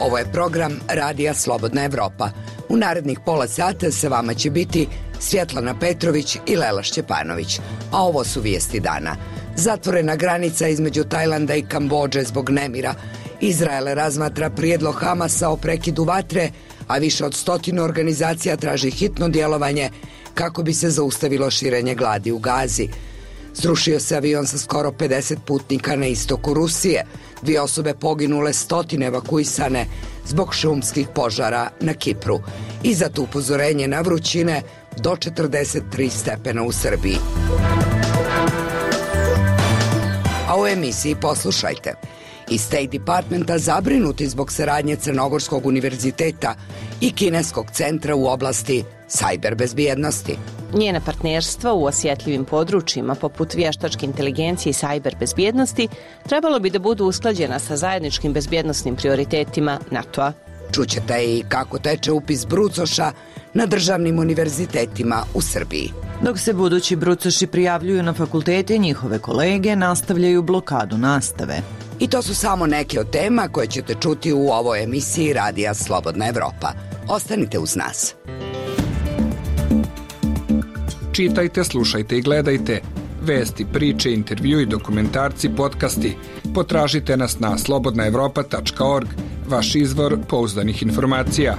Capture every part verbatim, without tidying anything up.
Ovo je program Radija Slobodna Evropa. U narednih pola sata sa vama će biti Svjetlana Petrović i Lela Šćepanović. A ovo su vijesti dana. Zatvorena granica između Tajlanda i Kambodže zbog nemira. Izrael razmatra prijedlog Hamasa o prekidu vatre, a više od stotinu organizacija traži hitno djelovanje kako bi se zaustavilo širenje gladi u Gazi. Srušio se avion sa skoro pedeset putnika na istoku Rusije. Dvije osobe poginule, stotine evakuisane zbog šumskih požara na Kipru. I zato upozorenje na vrućine do četrdeset tri stepena u Srbiji. A u emisiji poslušajte. Iz State Departmenta zabrinuti zbog saradnje Crnogorskog univerziteta i Kineskog centra u oblasti sajber bezbjednosti. Njena partnerstva u osjetljivim područjima poput vještačke inteligencije i sajber bezbjednosti trebalo bi da budu usklađena sa zajedničkim bezbjednosnim prioritetima NATO-a. Čućete i kako teče upis brucoša na državnim univerzitetima u Srbiji. Dok se budući brucoši prijavljuju na fakultete, njihove kolege nastavljaju blokadu nastave. I to su samo neke od tema koje ćete čuti u ovoj emisiji Radija Slobodna Evropa. Ostanite uz nas. Čitajte, slušajte i gledajte vesti, priče, intervju i dokumentarci, podcasti. Potražite nas na slobodna evropa tačka org, vaš izvor pouzdanih informacija.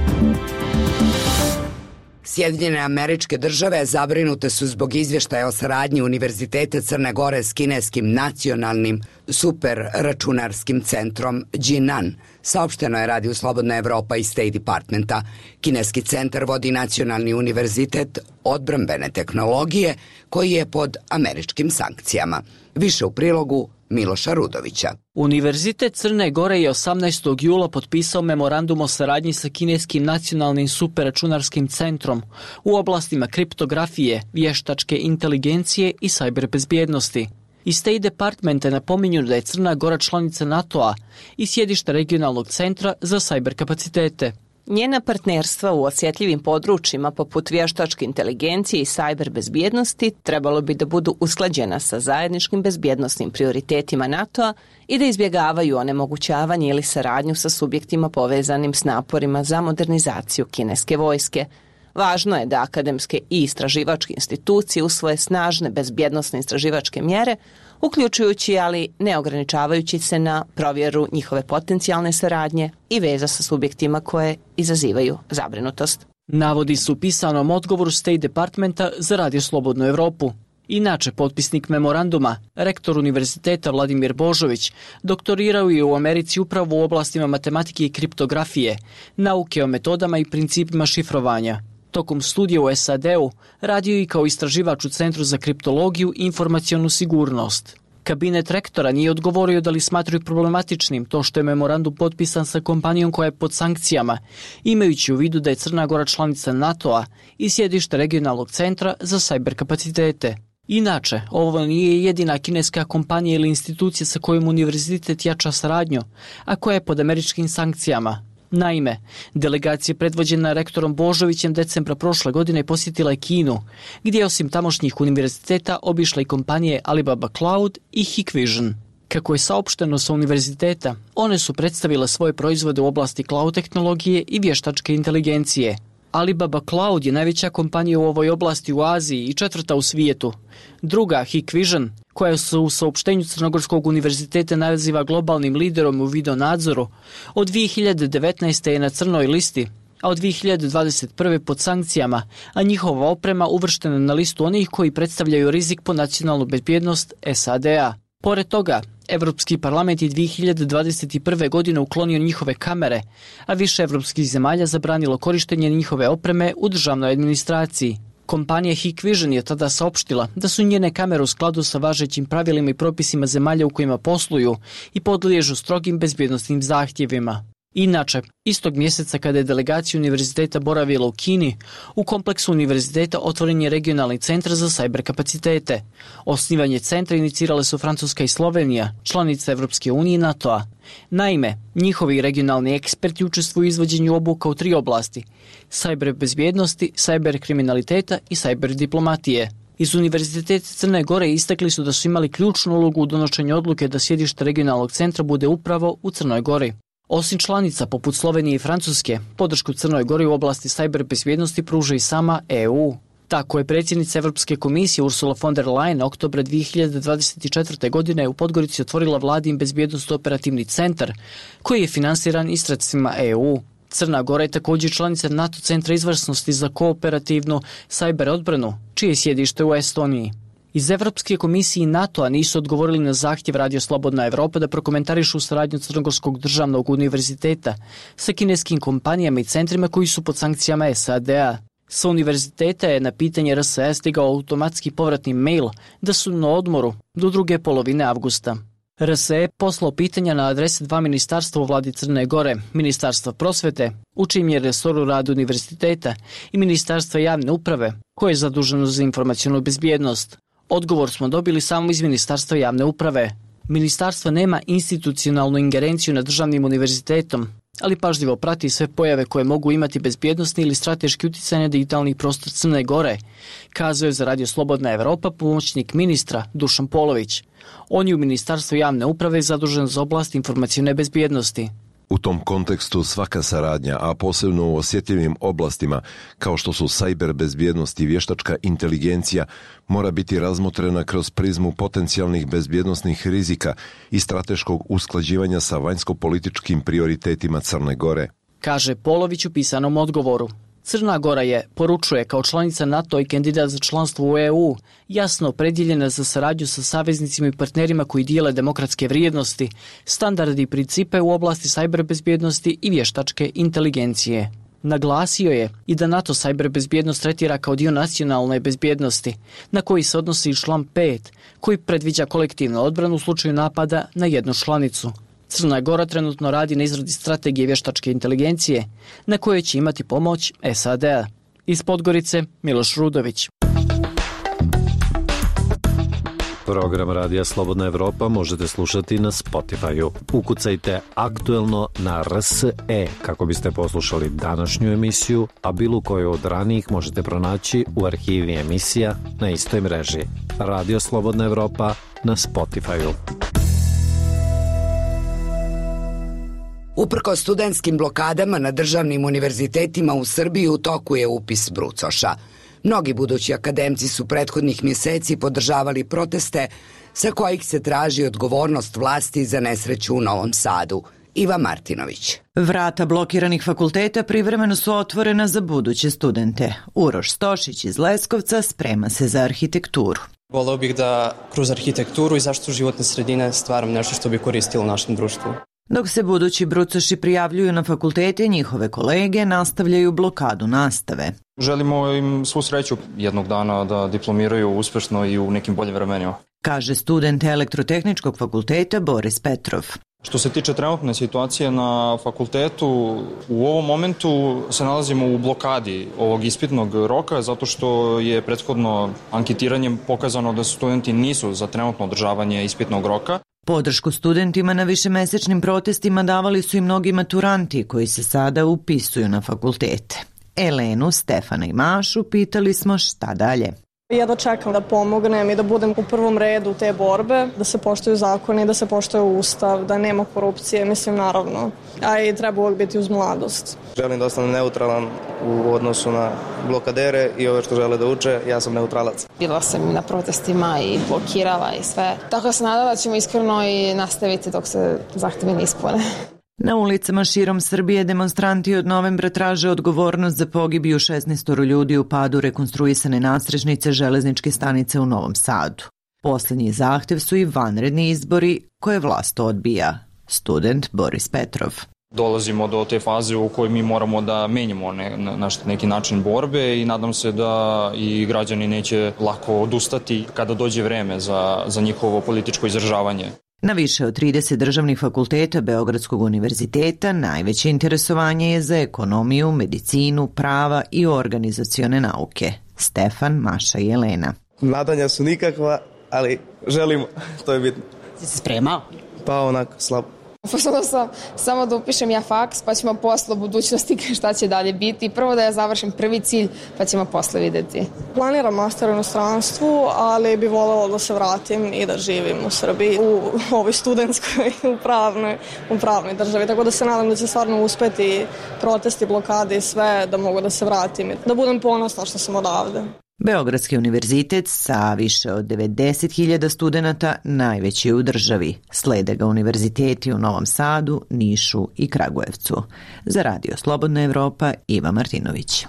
Sjedinjene Američke Države zabrinute su zbog izvještaja o saradnji Univerziteta Crne Gore s kineskim nacionalnim superračunarskim centrom Jinan. Saopšteno je Radiju Slobodna Evropa i State Departmenta. Kineski centar vodi Nacionalni univerzitet odbrambene tehnologije koji je pod američkim sankcijama. Više u prilogu Miloša Rudovića. Univerzitet Crne Gore je osamnaestog jula potpisao memorandum o saradnji sa kineskim nacionalnim superračunarskim centrom u oblastima kriptografije, vještačke inteligencije i sajber bezbjednosti. Iz State Departmenta napominju da je Crna Gora članica NATO-a i sjedište regionalnog centra za sajber kapacitete. Njena partnerstva u osjetljivim područjima poput vještačke inteligencije i sajber bezbjednosti trebalo bi da budu usklađena sa zajedničkim bezbjednosnim prioritetima NATO-a i da izbjegavaju onemogućavanje ili saradnju sa subjektima povezanim s naporima za modernizaciju kineske vojske. Važno je da akademske i istraživačke institucije usvoje snažne bezbjednosne istraživačke mjere, uključujući, ali ne ograničavajući se na provjeru njihove potencijalne saradnje i veza sa subjektima koje izazivaju zabrinutost. Navodi su u pisanom odgovoru State Departmenta za Radio Slobodnu Evropu. Inače, potpisnik memoranduma, rektor univerziteta Vladimir Božović, doktorirao je u Americi upravo u oblastima matematike i kriptografije, nauke o metodama i principima šifrovanja. Tokom studija u S A D-u radio i kao istraživač u Centru za kriptologiju i informacionu sigurnost. Kabinet rektora nije odgovorio da li smatraju problematičnim to što je memorandum potpisan sa kompanijom koja je pod sankcijama, imajući u vidu da je Crna Gora članica NATO-a i sjedište regionalnog centra za sajber kapacitete. Inače, ovo nije jedina kineska kompanija ili institucija sa kojom univerzitet jača saradnju, a koja je pod američkim sankcijama. Naime, delegacija predvođena rektorom Božovićem decembra prošle godine posjetila je Kinu, gdje je osim tamošnjih univerziteta obišla i kompanije Alibaba Cloud i Hikvision. Kako je saopšteno sa univerziteta, one su predstavile svoje proizvode u oblasti cloud tehnologije i vještačke inteligencije. Alibaba Cloud je najveća kompanija u ovoj oblasti u Aziji i četvrta u svijetu. Druga, Hikvision, koja se u saopštenju Crnogorskog univerziteta naziva globalnim liderom u videonadzoru, od dvije hiljade devetnaeste. je na crnoj listi, a od dvije hiljade dvadeset prve. pod sankcijama, a njihova oprema uvrštena na listu onih koji predstavljaju rizik po nacionalnu bezbjednost S A D-a. Pored toga, Evropski parlament je dvije hiljade dvadeset prve. godine uklonio njihove kamere, a više evropskih zemalja zabranilo korištenje njihove opreme u državnoj administraciji. Kompanija Hikvision je tada saopštila da su njene kamere u skladu sa važećim pravilima i propisima zemalja u kojima posluju i podliježu strogim bezbjednosnim zahtjevima. Inače, istog mjeseca kada je delegacija univerziteta boravila u Kini, u kompleksu univerziteta otvoren je regionalni centar za sajber kapacitete. Osnivanje centra inicirale su Francuska i Slovenija, članice Evropske unije i NATO-a. Naime, njihovi regionalni eksperti učestvuju u izvođenju obuka u tri oblasti: sajber bezbjednosti, sajber kriminaliteta i sajber diplomatije. Iz Univerziteta Crne Gore istakli su da su imali ključnu ulogu u donošenju odluke da sjedište regionalnog centra bude upravo u Crnoj Gori. Osim članica poput Slovenije i Francuske, podršku Crnoj Gori u oblasti sajber bezbjednosti pruža i sama E U. Tako je predsjednica Evropske komisije Ursula von der Leyen oktobra dvije hiljade dvadeset četvrte. godine u Podgorici otvorila vladin bezbjednosno operativni centar, koji je finansiran i sredstvima E U. Crna Gora je također članica NATO centra izvrsnosti za kooperativnu sajber odbranu, čije je sjedište u Estoniji. Iz Evropske komisije i NATO-a nisu odgovorili na zahtjev Radio Slobodna Evropa da prokomentarišu saradnju Crnogorskog državnog univerziteta sa kineskim kompanijama i centrima koji su pod sankcijama S A D-a. Sa univerziteta je na pitanje R S E stigao automatski povratni mail da su na odmoru do druge polovine avgusta. R S E poslao pitanja na adrese dva ministarstva u vladi Crne Gore, Ministarstva prosvete, u čijem je resoru rad univerziteta, i Ministarstva javne uprave, koje je zaduženo za informacionu bezbjednost. Odgovor smo dobili samo iz Ministarstva javne uprave. Ministarstvo nema institucionalnu ingerenciju nad državnim univerzitetom, ali pažljivo prati sve pojave koje mogu imati bezbjednosni ili strateški uticaj na digitalni prostor Crne Gore, kazao je za Radio Slobodna Evropa pomoćnik ministra Dušan Polović. On je u Ministarstvu javne uprave zadužen za oblast informacione bezbjednosti. U tom kontekstu svaka saradnja, a posebno u osjetljivim oblastima kao što su sajber bezbjednost i vještačka inteligencija, mora biti razmotrena kroz prizmu potencijalnih bezbjednosnih rizika i strateškog usklađivanja sa vanjsko-političkim prioritetima Crne Gore, kaže Polović u pisanom odgovoru. Crna Gora je, poručuje, kao članica NATO i kandidat za članstvo u E U, jasno opredjeljena za saradnju sa saveznicima i partnerima koji dijele demokratske vrijednosti, standardi i principe u oblasti sajber bezbjednosti i vještačke inteligencije. Naglasio je i da NATO sajber bezbjednost tretira kao dio nacionalne bezbjednosti, na koji se odnosi i član pet, koji predviđa kolektivnu odbranu u slučaju napada na jednu članicu. Crna Gora trenutno radi na izradi strategije vještačke inteligencije, na kojoj će imati pomoć S A D-a. Iz Podgorice, Miloš Rudović. Program Radija Slobodna Evropa možete slušati na Spotify-u. Ukucajte aktuelno na R S E kako biste poslušali današnju emisiju, a bilo koju od ranijih možete pronaći u arhivi emisija na istoj mreži. Radio Slobodna Evropa na Spotify-u. Uprkos studentskim blokadama na državnim univerzitetima u Srbiji u toku je upis brucoša. Mnogi budući akademci su prethodnih mjeseci podržavali proteste sa kojih se traži odgovornost vlasti za nesreću u Novom Sadu. Iva Martinović. Vrata blokiranih fakulteta privremeno su otvorena za buduće studente. Uroš Stošić iz Leskovca sprema se za arhitekturu. Voleo bih da kroz arhitekturu i zaštitu životne sredine stvaram nešto što bi koristilo našem društvu. Dok se budući brucoši prijavljuju na fakultete, njihove kolege nastavljaju blokadu nastave. Želimo im svu sreću jednog dana da diplomiraju uspešno i u nekim boljim vremenima, kaže student Elektrotehničkog fakulteta Boris Petrov. Što se tiče trenutne situacije na fakultetu, u ovom momentu se nalazimo u blokadi ovog ispitnog roka zato što je prethodno anketiranjem pokazano da studenti nisu za trenutno održavanje ispitnog roka. Podršku studentima na višemesečnim protestima davali su i mnogi maturanti koji se sada upisuju na fakultete. Elenu, Stefana i Mašu pitali smo šta dalje. Jedva čekam da pomognem i da budem u prvom redu te borbe, da se poštuju zakoni, da se poštuje ustav, da nema korupcije, mislim naravno, a i treba uvijek biti uz mladost. Želim da ostanem neutralan u odnosu na blokadere i ove što žele da uče, ja sam neutralac. Bila sam na protestima i blokirala i sve. Tako se nadam da ćemo iskreno i nastaviti dok se zahtjevi ne ispune. Na ulicama širom Srbije demonstranti od novembra traže odgovornost za pogibiju šesnaestoro ljudi u padu rekonstruisane nadstrešnice železničke stanice u Novom Sadu. Posljednji zahtev su i vanredni izbori koje vlast odbija. Student Boris Petrov. Dolazimo do te faze u kojoj mi moramo da menjamo ne, na neki način borbe i nadam se da i građani neće lako odustati kada dođe vreme za, za njihovo političko izražavanje. Na više od trideset državnih fakulteta Beogradskog univerziteta najveće interesovanje je za ekonomiju, medicinu, prava i organizacione nauke. Stefan, Maša i Elena. Nadanja su nikakva, ali želimo, to je bitno. Si se spremao? Pa onako, slabo. Poslala sam samo da upišem ja faks, pa ćemo posle u budućnosti šta će dalje biti. Prvo da ja završim prvi cilj, pa ćemo posle videti. Planiram master u inostranstvu, ali bi voljela da se vratim i da živim u Srbiji, u ovoj studentskoj, u pravnoj, u pravnoj državi. Tako da se nadam da će stvarno uspeti protesti, blokade i sve, da mogu da se vratim i da budem ponosna što sam odavde. Beogradski univerzitet sa više od devedeset hiljada studenata najveći je u državi. Slede ga univerziteti u Novom Sadu, Nišu i Kragujevcu. Za Radio Slobodna Evropa, Iva Martinović.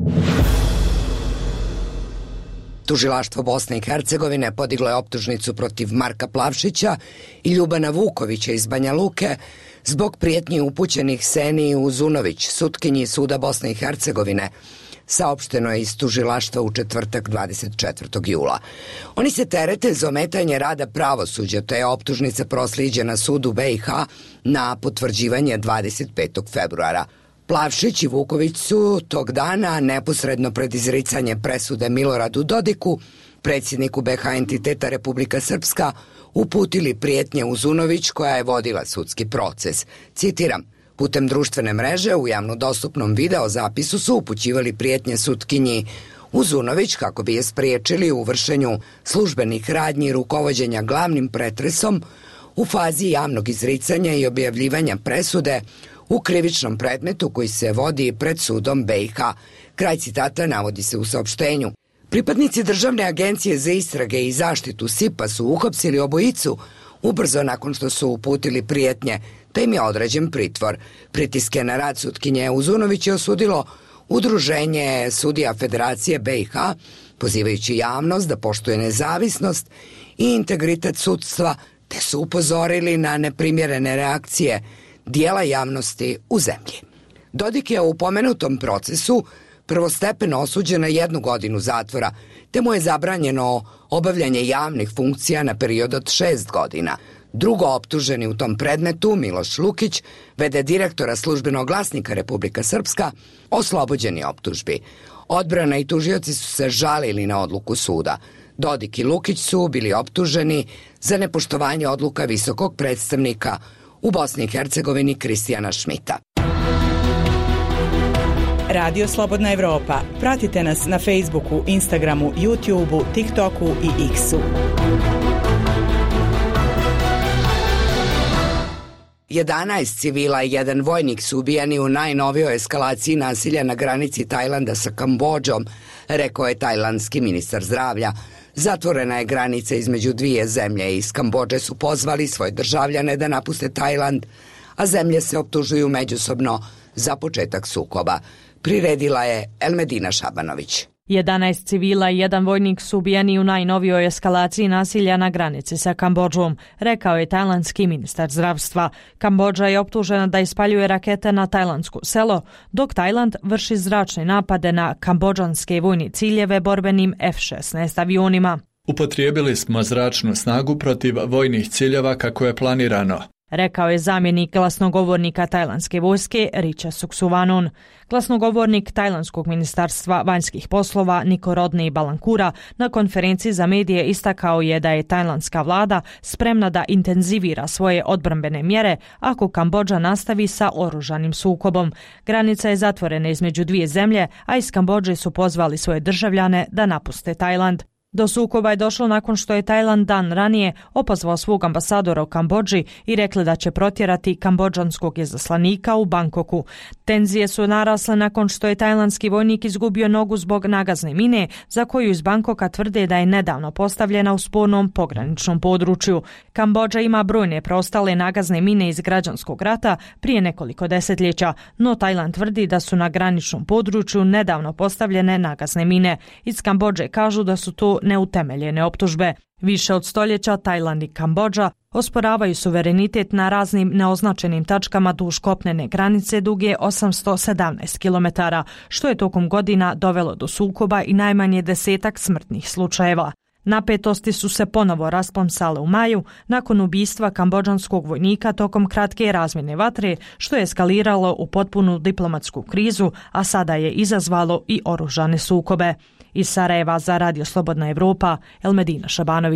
Tužilaštvo Bosne i Hercegovine podiglo je optužnicu protiv Marka Plavšića i Ljubana Vukovića iz Banja Luke zbog prijetnji upućenih Seniji Uzunović, sutkinji Suda Bosne i Hercegovine, saopšteno je iz tužilaštva u četvrtak dvadeset četvrtog jula. Oni se terete za ometanje rada pravosuđa, te je optužnica proslijeđena sudu B i H na potvrđivanje dvadeset petog februara. Plavšić i Vuković su tog dana, neposredno pred izricanje presude Miloradu Dodiku, predsjedniku B H entiteta Republika Srpska, uputili prijetnje Uzunović koja je vodila sudski proces. Citiram: putem društvene mreže u javno dostupnom video zapisu su upućivali prijetnje sutkinji Uzunović kako bi je spriječili u vršenju službenih radnji i rukovođenja glavnim pretresom u fazi javnog izricanja i objavljivanja presude u krivičnom predmetu koji se vodi pred sudom B i H. Kraj citata navodi se u saopštenju. Pripadnici Državne agencije za istrage i zaštitu S I P-a su uhapsili obojicu ubrzo nakon što su uputili prijetnje, te im je određen pritvor. Pritiske na rad sutkinje Uzunović je osudilo Udruženje sudija Federacije B i H, pozivajući javnost da poštuje nezavisnost i integritet sudstva, te su upozorili na neprimjerene reakcije dijela javnosti u zemlji. Dodik je u pomenutom procesu prvostepeno osuđen na jednu godinu zatvora, te mu je zabranjeno obavljanje javnih funkcija na period od šest godina. Drugo optuženi u tom predmetu, Miloš Lukić, v d direktora Službenog glasnika Republika Srpska, oslobođen je optužbi. Odbrana i tužioci su se žalili na odluku suda. Dodik i Lukić su bili optuženi za nepoštovanje odluka visokog predstavnika u Bosni i Hercegovini Kristijana Šmita. Radio Slobodna Evropa. Pratite nas na Facebooku, Instagramu, YouTubeu, TikToku i X-u. jedanaest civila i jedan vojnik su ubijeni u najnovijoj eskalaciji nasilja na granici Tajlanda sa Kambodžom, rekao je tajlandski ministar zdravlja. Zatvorena je granica između dvije zemlje i iz Kambodže su pozvali svoje državljane da napuste Tajland, a zemlje se optužuju međusobno za početak sukoba. Priredila je Elmedina Šabanović. jedanaest civila i jedan vojnik su ubijeni u najnovijoj eskalaciji nasilja na granici sa Kambodžom, rekao je tajlandski ministar zdravstva. Kambodža je optužena da ispaljuje rakete na tajlandsko selo, dok Tajland vrši zračne napade na kambodžanske vojne ciljeve borbenim F šesnaest avionima. Upotrijebili smo zračnu snagu protiv vojnih ciljeva kako je planirano, rekao je zamjenik glasnogovornika tajlandske vojske Richa Suksuvanon. Glasnogovornik tajlandskog ministarstva vanjskih poslova Nikorodni Balankura na konferenciji za medije istakao je da je tajlandska vlada spremna da intenzivira svoje odbrambene mjere ako Kambodža nastavi sa oružanim sukobom. Granica je zatvorena između dvije zemlje, a iz Kambodže su pozvali svoje državljane da napuste Tajland. Do sukoba je došlo nakon što je Tajland dan ranije opozvao svog ambasadora u Kambodži i rekli da će protjerati kambodžanskog izaslanika u Bangkoku. Tenzije su narasle nakon što je tajlandski vojnik izgubio nogu zbog nagazne mine za koju iz Bangkoka tvrde da je nedavno postavljena u spornom pograničnom području. Kambodža ima brojne preostale nagazne mine iz građanskog rata prije nekoliko desetljeća, no Tajland tvrdi da su na graničnom području nedavno postavljene nagazne mine. Iz Kambodže kažu da su to neutemeljene optužbe. Više od stoljeća Tajland i Kambodža osporavaju suverenitet na raznim neoznačenim tačkama duž kopnene granice duge osamsto sedamnaest kilometara, što je tokom godina dovelo do sukoba i najmanje desetak smrtnih slučajeva. Napetosti su se ponovo rasplamsale u maju nakon ubistva kambodžanskog vojnika tokom kratke razmjene vatre, što je eskaliralo u potpunu diplomatsku krizu, a sada je izazvalo i oružane sukobe. Iz Sarajeva za Radio Slobodna Evropa, Elmedina Šabanović.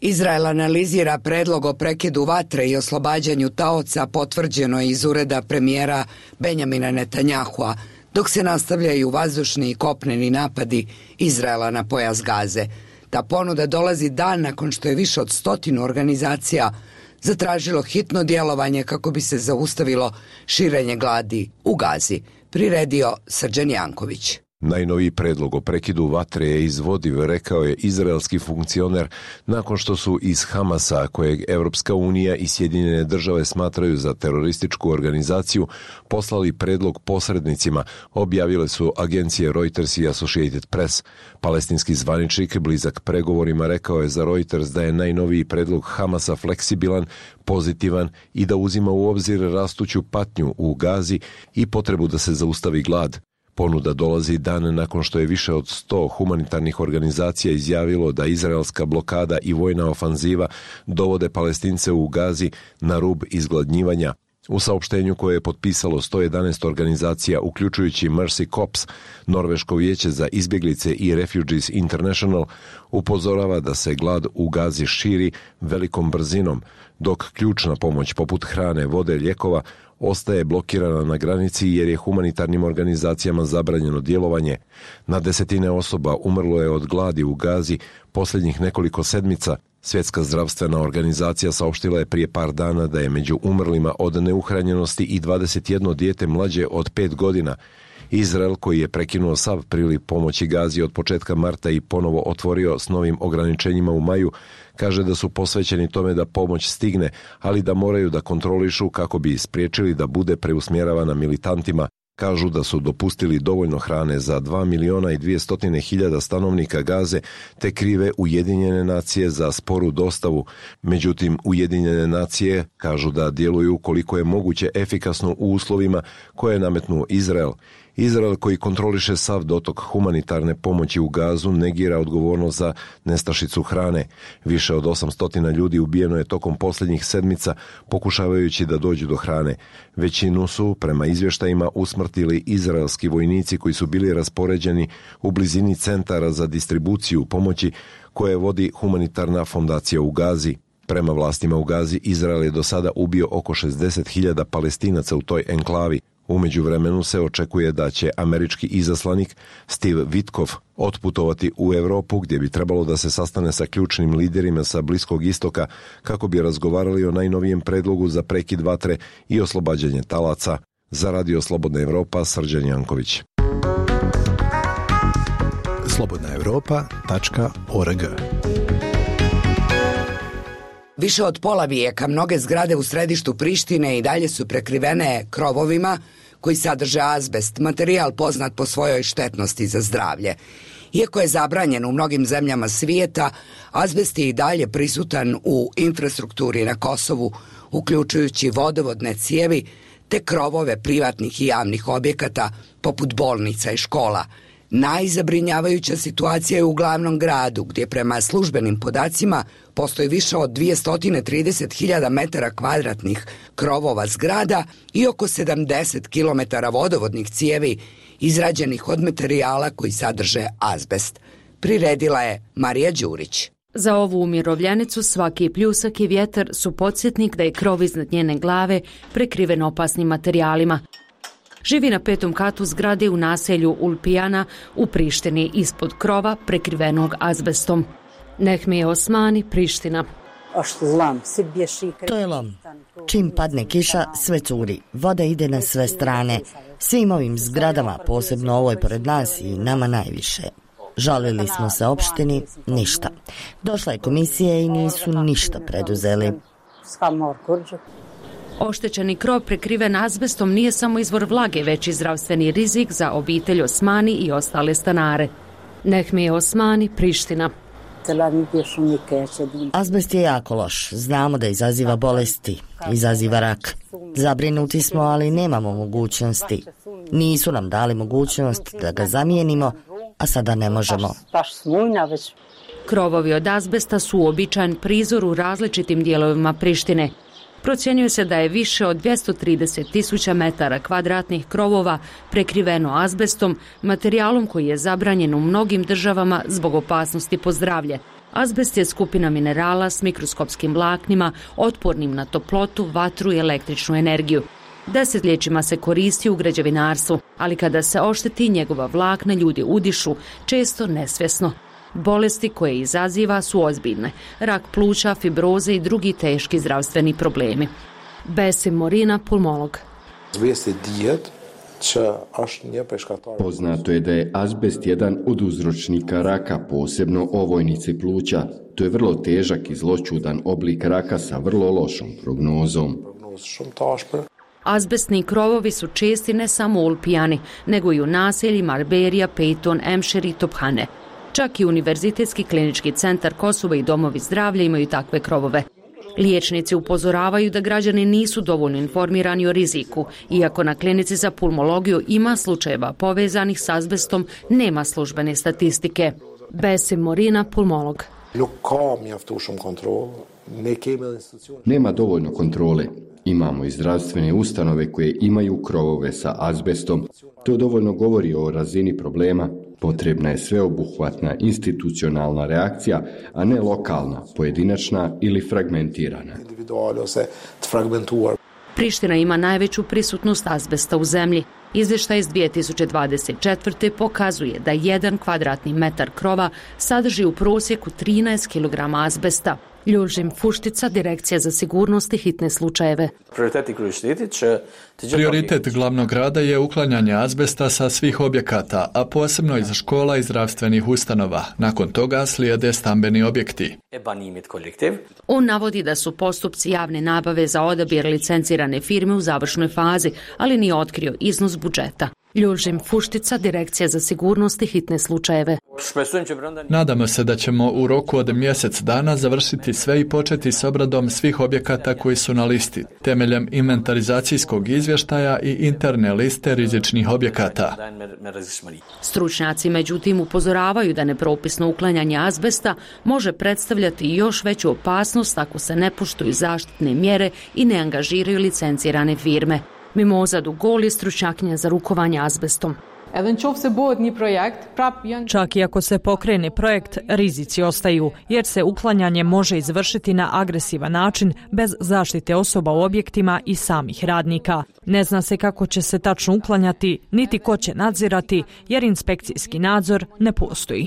Izrael analizira predlog o prekidu vatre i oslobađanju taoca potvrđeno iz ureda premijera Benjamina Netanjahua, dok se nastavljaju vazdušni i kopneni napadi Izraela na pojas Gaze. Ta ponuda dolazi dan nakon što je više od stotinu organizacija zatražilo hitno djelovanje kako bi se zaustavilo širenje gladi u Gazi, priredio Srđan Janković. Najnoviji predlog o prekidu vatre je izvodiv, rekao je izraelski funkcioner nakon što su iz Hamasa, kojeg Evropska unija i Sjedinjene države smatraju za terorističku organizaciju, poslali predlog posrednicima, objavile su agencije Reuters i Associated Press. Palestinski zvaničnik blizak pregovorima rekao je za Reuters da je najnoviji predlog Hamasa fleksibilan, pozitivan i da uzima u obzir rastuću patnju u Gazi i potrebu da se zaustavi glad. Ponuda dolazi dan nakon što je više od sto humanitarnih organizacija izjavilo da izraelska blokada i vojna ofanziva dovode Palestince u Gazi na rub izgladnjivanja. U saopštenju koje je potpisalo sto jedanaest organizacija, uključujući Mercy Corps, Norveško vijeće za izbjeglice i Refugees International, upozorava da se glad u Gazi širi velikom brzinom, dok ključna pomoć poput hrane, vode, lijekova ostaje blokirana na granici jer je humanitarnim organizacijama zabranjeno djelovanje. Na desetine osoba umrlo je od gladi u Gazi posljednjih nekoliko sedmica. Svjetska zdravstvena organizacija saopštila je prije par dana da je među umrlima od neuhranjenosti i dvadeset jedno dijete mlađe od pet godina. Izrael, koji je prekinuo sav priliv pomoći Gazi od početka marta i ponovo otvorio s novim ograničenjima u maju, kaže da su posvećeni tome da pomoć stigne, ali da moraju da kontrolišu kako bi spriječili da bude preusmjeravana militantima. Kažu da su dopustili dovoljno hrane za dva miliona i dvjesto hiljada stanovnika Gaze, te krive Ujedinjene nacije za sporu dostavu. Međutim, Ujedinjene nacije kažu da djeluju koliko je moguće efikasno u uslovima koje je nametnuo Izrael. Izrael, koji kontroliše sav dotok humanitarne pomoći u Gazu, negira odgovornost za nestašicu hrane. Više od osamsto ljudi ubijeno je tokom posljednjih sedmica pokušavajući da dođu do hrane. Većinu su, prema izvještajima, usmrtili izraelski vojnici koji su bili raspoređeni u blizini centara za distribuciju pomoći koje vodi humanitarna fondacija u Gazi. Prema vlastima u Gazi, Izrael je do sada ubio oko šezdeset hiljada Palestinaca u toj enklavi. U međuvremenu se očekuje da će američki izaslanik Steve Witkoff otputovati u Europu, gdje bi trebalo da se sastane sa ključnim liderima sa Bliskog istoka kako bi razgovarali o najnovijem predlogu za prekid vatre i oslobađanje talaca. Za Radio Slobodna Evropa, Srđan Janković. slobodna evropa tačka org. Više od pola vijeka mnoge zgrade u središtu Prištine i dalje su prekrivene krovovima koji sadrže azbest, materijal poznat po svojoj štetnosti za zdravlje. Iako je zabranjen u mnogim zemljama svijeta, azbest je i dalje prisutan u infrastrukturi na Kosovu, uključujući vodovodne cijevi te krovove privatnih i javnih objekata poput bolnica i škola. Najzabrinjavajuća situacija je u glavnom gradu, gdje prema službenim podacima postoji više od dvjesto trideset hiljada metara kvadratnih krovova zgrada i oko sedamdeset kilometara vodovodnih cijevi izrađenih od materijala koji sadrže azbest. Priredila je Marija Đurić. Za ovu umirovljenicu svaki pljusak i vjetar su podsjetnik da je krov iznad njene glave prekriven opasnim materijalima. Živi na petom katu zgrade u naselju Ulpijana u Prištini ispod krova prekrivenog azbestom. Nehmije Osmani, Priština. To je lom. Čim padne kiša, sve curi. Voda ide na sve strane. Svim ovim zgradama, posebno ovoj pored nas i nama najviše. Žalili smo se opštini, ništa. Došla je komisija i nisu ništa preduzeli. Oštećeni krov prekriven azbestom nije samo izvor vlage, već i zdravstveni rizik za obitelj Osmani i ostale stanare. Nehmije Osmani, Priština. Azbest je jako loš. Znamo da izaziva bolesti, izaziva rak. Zabrinuti smo, ali nemamo mogućnosti. Nisu nam dali mogućnost da ga zamijenimo, a sada ne možemo. Krovovi od azbesta su uobičajen prizor u različitim dijelovima Prištine. Procjenjuje se da je više od dvjesto trideset tisuća metara kvadratnih krovova prekriveno azbestom, materijalom koji je zabranjen u mnogim državama zbog opasnosti po zdravlje. Azbest je skupina minerala s mikroskopskim vlaknima, otpornim na toplotu, vatru i električnu energiju. Desetljećima se koristi u građevinarstvu, ali kada se ošteti njegova vlakna ljudi udišu, često nesvjesno. Bolesti koje izaziva su ozbiljne, rak pluća, fibroze i drugi teški zdravstveni problemi. Besim Morina, pulmolog. Poznato je da je azbest jedan od uzročnika raka, posebno ovojnice pluća. To je vrlo težak i zloćudan oblik raka sa vrlo lošom prognozom. Azbestni krovovi su česti ne samo u Ulpijani, nego i u naseljima Arberia, Peyton, Emšer i Tophane. Čak i Univerzitetski klinički centar Kosova i domovi zdravlja imaju takve krovove. Liječnici upozoravaju da građani nisu dovoljno informirani o riziku, iako na klinici za pulmologiju ima slučajeva povezanih s azbestom, nema službene statistike. Besim Morina, pulmolog. Nema dovoljno kontrole. Imamo i zdravstvene ustanove koje imaju krovove sa azbestom. To dovoljno govori o razini problema. Potrebna je sveobuhvatna institucionalna reakcija, a ne lokalna, pojedinačna ili fragmentirana. Priština ima najveću prisutnost azbesta u zemlji. Izvještaj iz dvije tisuće dvadeset četvrte. pokazuje da jedan kvadratni metar krova sadrži u prosjeku trinaest kilograma azbesta. Ljužim Fuštica, Direkcija za sigurnost i hitne slučajeve. Prioritet glavnog grada je uklanjanje azbesta sa svih objekata, a posebno iz škola i zdravstvenih ustanova. Nakon toga slijede stambeni objekti. On navodi da su postupci javne nabave za odabir licencirane firme u završnoj fazi, ali nije otkrio iznos budžeta. Ljužim Fuštica, Direkcija za sigurnost i hitne slučajeve. Nadamo se da ćemo u roku od mjesec dana završiti sve i početi s obradom svih objekata koji su na listi, temeljem inventarizacijskog izvještaja i interne liste rizičnih objekata. Stručnjaci međutim upozoravaju da nepropisno uklanjanje azbesta može predstavljati još veću opasnost ako se ne poštuju zaštitne mjere i ne angažiraju licencirane firme. Mimoza Dugol je stručnjakinja za rukovanje azbestom. Čak i ako se pokrene projekt, rizici ostaju, jer se uklanjanje može izvršiti na agresivan način bez zaštite osoba u objektima i samih radnika. Ne zna se kako će se tačno uklanjati, niti ko će nadzirati, jer inspekcijski nadzor ne postoji.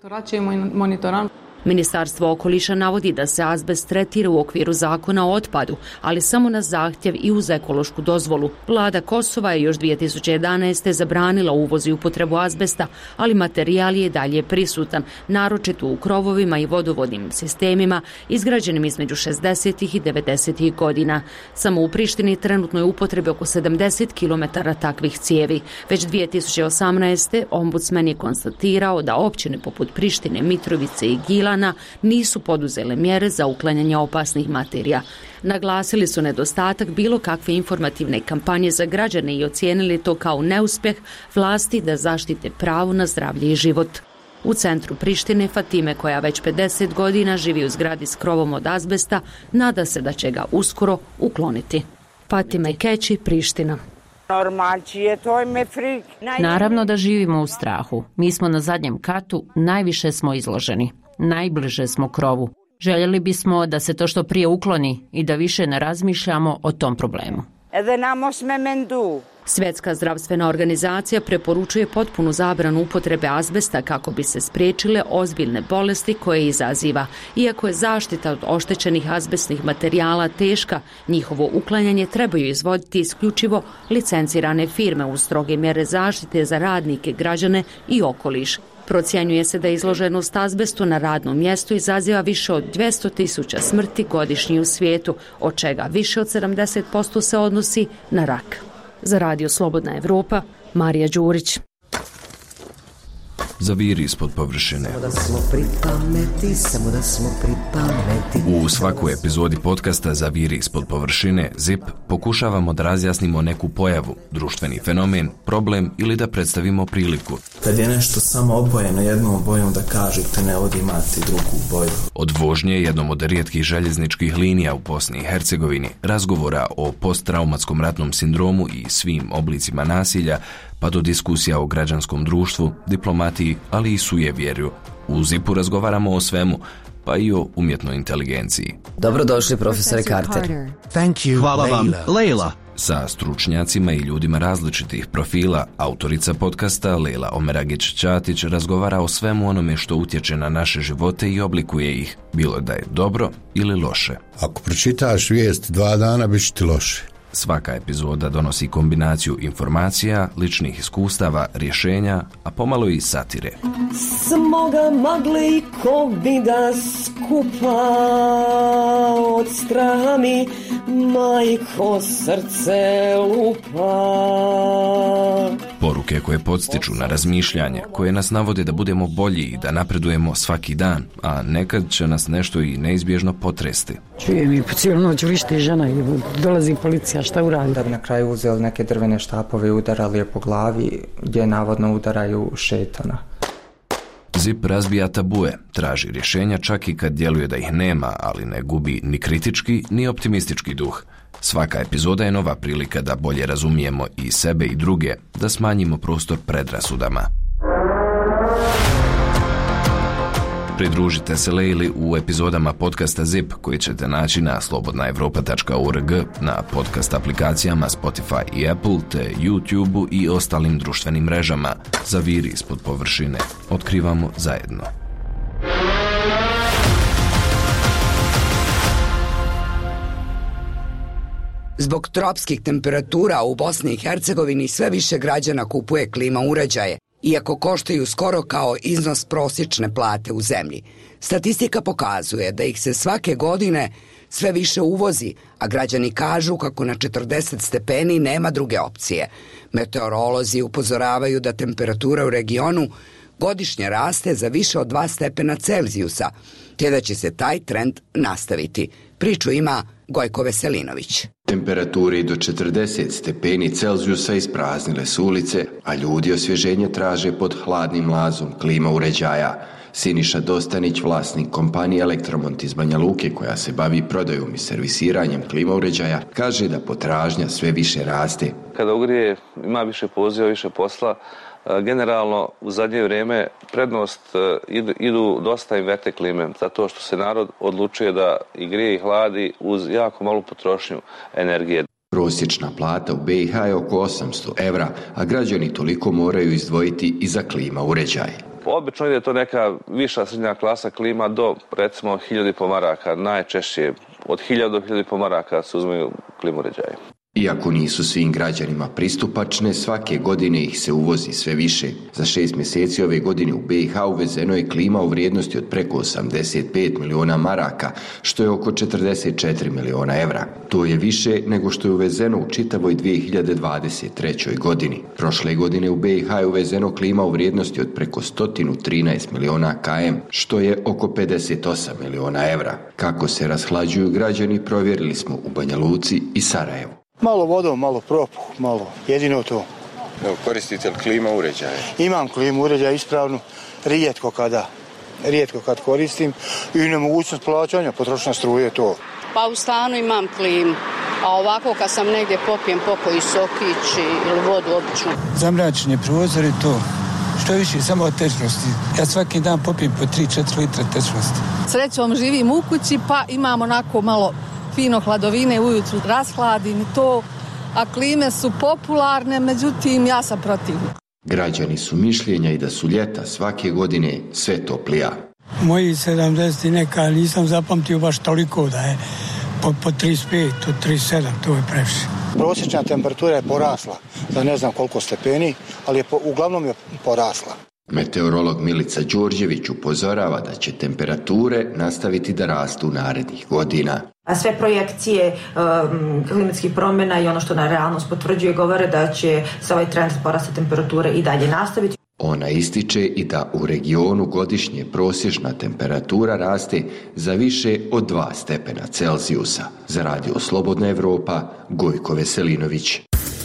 Ministarstvo okoliša navodi da se azbest tretira u okviru zakona o otpadu, ali samo na zahtjev i uz ekološku dozvolu. Vlada Kosova je još dvije tisuće jedanaeste. zabranila uvoz i upotrebu azbesta, ali materijal je dalje prisutan, naročito u krovovima i vodovodnim sistemima izgrađenim između šezdesetih i devedesetih godina. Samo u Prištini trenutno je upotrebe oko sedamdeset kilometara takvih cijevi. Već dvije tisuće osamnaeste. ombudsman je konstatirao da općine poput Prištine, Mitrovice i Gilana nisu poduzele mjere za uklanjanje opasnih materija. Naglasili su nedostatak bilo kakve informativne kampanje za građane i ocijenili to kao neuspjeh vlasti da zaštite pravo na zdravlje i život. U centru Prištine Fatime, koja već pedeset godina živi u zgradi s krovom od azbesta, nada se da će ga uskoro ukloniti. Fatime Keći, Priština. Naravno da živimo u strahu. Mi smo na zadnjem katu, najviše smo izloženi. Najbliže smo krovu. Željeli bismo da se to što prije ukloni i da više ne razmišljamo o tom problemu. Svjetska zdravstvena organizacija preporučuje potpunu zabranu upotrebe azbesta kako bi se spriječile ozbiljne bolesti koje izaziva. Iako je zaštita od oštećenih azbestnih materijala teška, njihovo uklanjanje trebaju izvoditi isključivo licencirane firme uz stroge mjere zaštite za radnike, građane i okoliš. Procjenjuje se da izloženost azbestu na radnom mjestu izaziva više od dvjesto tisuća smrti godišnje u svijetu, od čega više od sedamdeset posto se odnosi na rak. Za Radio Slobodna Evropa, Marija Đurić. Zaviri ispod površine. Samo da smo pri pameti, samo da smo pri pameti. U svakoj epizodi podcasta Zaviri ispod površine, zip, pokušavamo da razjasnimo neku pojavu, društveni fenomen, problem ili da predstavimo priliku. Kad je nešto samo obojeno jednom bojom, da kažete ne vodi imati drugu boju. Od vožnje jednom od rijetkih željezničkih linija u Bosni i Hercegovini, razgovora o posttraumatskom ratnom sindromu i svim oblicima nasilja, pa do diskusija o građanskom društvu, diplomatiji, ali i sujevjerju. U Zipu razgovaramo o svemu, pa i o umjetnoj inteligenciji. Dobrodošli, profesore Carter. Thank you, Hvala vam, Leila. Sa stručnjacima i ljudima različitih profila, autorica podcasta Leila Omeragić-Ćatić razgovara o svemu onome što utječe na naše živote i oblikuje ih, bilo da je dobro ili loše. Ako pročitaš vijest dva dana, bit će ti loše. Svaka epizoda donosi kombinaciju informacija, ličnih iskustava, rješenja, a pomalo i satire. Smoga magle i kovida skupa, od straha mi majko srce lupa. Poruke koje podstiču na razmišljanje, koje nas navode da budemo bolji i da napredujemo svaki dan, a nekad će nas nešto i neizbježno potresti. Čujem i po cijelu noć vrišti žena i dolazi policija, šta uradi? Da bi na kraju uzeli neke drvene štapove i udarali je po glavi, gdje navodno udaraju šetana. Zip razbija tabue, traži rješenja čak i kad djeluje da ih nema, ali ne gubi ni kritički ni optimistički duh. Svaka epizoda je nova prilika da bolje razumijemo i sebe i druge, da smanjimo prostor predrasudama. Pridružite se Leili u epizodama podcasta Zip koji ćete naći na slobodna europa tačka org, na podcast aplikacijama Spotify i Apple, te YouTube i ostalim društvenim mrežama. Zaviri ispod površine. Otkrivamo zajedno. Zbog tropskih temperatura u Bosni i Hercegovini sve više građana kupuje klima uređaje, iako koštaju skoro kao iznos prosječne plate u zemlji. Statistika pokazuje da ih se svake godine sve više uvozi, a građani kažu kako na četrdeset stepeni nema druge opcije. Meteorolozi upozoravaju da temperatura u regionu godišnje raste za više od dva stepena Celzijusa, te da će se taj trend nastaviti. Priču ima Gojko Veselinović. Temperature do četrdeset stepeni Celzijusa ispraznile su ulice, a ljudi osvježenje traže pod hladnim lazom klima uređaja. Siniša Dostanić, vlasnik kompanije Elektromont iz Banja Luke, koja se bavi prodajom i servisiranjem klima uređaja, kaže da potražnja sve više raste. Kada ugrije, ima više poziva, više posla. Generalno, u zadnje vrijeme prednost idu, idu dosta inverter klime, zato što se narod odlučuje da i grije i hladi uz jako malu potrošnju energije. Prosječna plata u B i H je oko osamsto evra, a građani toliko moraju izdvojiti i za klima uređaj. Obično ide to neka viša srednja klasa klima do recimo hiljadu i po maraka, najčešće od hiljadu do hiljadu i po maraka se uzmeju klima uređaje. Iako nisu svim građanima pristupačne, svake godine ih se uvozi sve više. Za šest mjeseci ove godine u B i H uvezeno je klima u vrijednosti od preko osamdeset pet miliona maraka, što je oko četrdeset četiri miliona evra. To je više nego što je uvezeno u čitavoj dvije hiljade dvadeset trećoj godini. Prošle godine u B i H je uvezeno klima u vrijednosti od preko sto trinaest miliona kilometara, što je oko pedeset osam miliona evra. Kako se rashlađuju građani, provjerili smo u Banja Luci i Sarajevu. Malo vodom, malo propuh, malo, jedino to. Evo, koristite li klima uređaje? Imam klimu uređaje ispravnu, rijetko kada, rijetko kad koristim i nemogućnost plaćanja, potrošnja struje to. Pa u stanu imam klimu, a ovako kad sam negdje popijem pokoji sokić ili vodu običnu. Zamračenje prozor je to. Što više, samo od tečnosti. Ja svaki dan popijem po tri četiri litre tečnosti. Srećom živim u kući pa imam onako malo fino hladovine, ujutru rashladim to, a klime su popularne, međutim ja sam protiv. Građani su mišljenja i da su ljeta svake godine sve toplija. Moji sedamdeset neka nisam zapamtio baš toliko da je po, po trideset pet, trideset sedam, to je previše. Prosječna temperatura je porasla, za ne znam koliko stepeni, ali je po, uglavnom je porasla. Meteorolog Milica Đorđević upozorava da će temperature nastaviti da rastu narednih godina. A sve projekcije um, klimatskih promjena i ono što na realnost potvrđuje govore da će se ovaj trend porasta temperature i dalje nastaviti. Ona ističe i da u regionu godišnje prosječna temperatura raste za više od dva stepena Celzijusa. Za Radio Slobodna Evropa, Gojko Veselinović.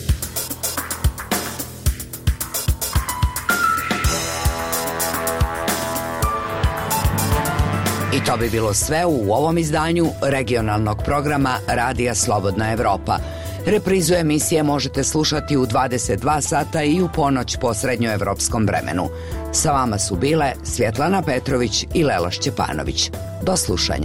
I to bi bilo sve u ovom izdanju regionalnog programa Radija Slobodna Evropa. Reprizu emisije možete slušati u dvadeset dva sata i u ponoć po srednjoevropskom vremenu. Sa vama su bile Svjetlana Petrović i Lela Šćepanović. Do slušanja.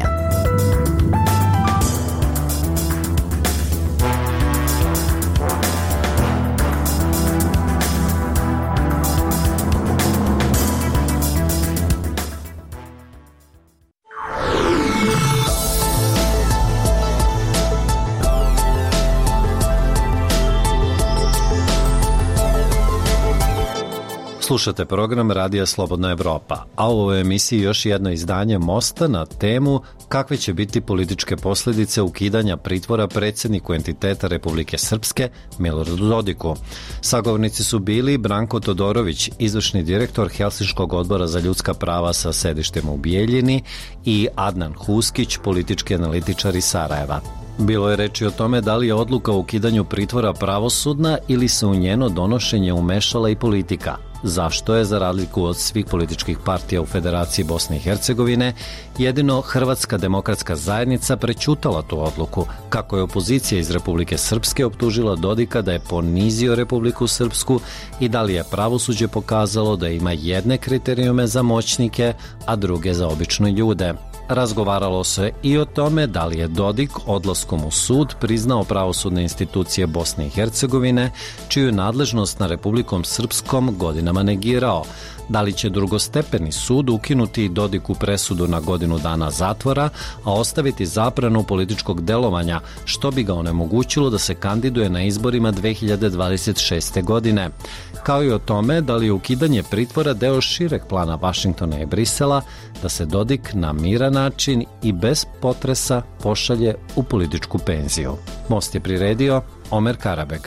Slušate program Radija Slobodna Evropa, a u ovoj emisiji još jedno izdanje Mosta na temu kakve će biti političke posljedice ukidanja pritvora predsjedniku entiteta Republike Srpske Miloradu Dodiku. Sagovornici su bili Branko Todorović, izvršni direktor Helsinškog odbora za ljudska prava sa sedištem u Bijeljini, i Adnan Huskić, politički analitičar iz Sarajeva. Bilo je reči o tome da li je odluka o ukidanju pritvora pravosudna ili se u njeno donošenje umešala i politika. Zašto je, za razliku od svih političkih partija u Federaciji Bosne i Hercegovine, jedino Hrvatska demokratska zajednica prećutala tu odluku, kako je opozicija iz Republike Srpske optužila Dodika da je ponizio Republiku Srpsku i da li je pravosuđe pokazalo da ima jedne kriterijume za moćnike, a druge za obične ljude. Razgovaralo se i o tome da li je Dodik odlaskom u sud priznao pravosudne institucije Bosne i Hercegovine, čiju nadležnost na Republikom Srpskom godinama negirao. Da li će drugostepeni sud ukinuti Dodiku presudu na godinu dana zatvora, a ostaviti zabranu političkog delovanja, što bi ga onemogućilo da se kandiduje na izborima dve hiljade dvadeset šeste. godine. Kao i o tome da li je ukidanje pritvora deo šireg plana Vašingtona i Brisela da se Dodik na miran način i bez potresa pošalje u političku penziju. Most je priredio Omer Karabeg.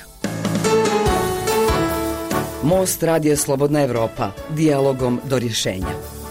Most Radija Slobodna Evropa, dijalogom do rješenja.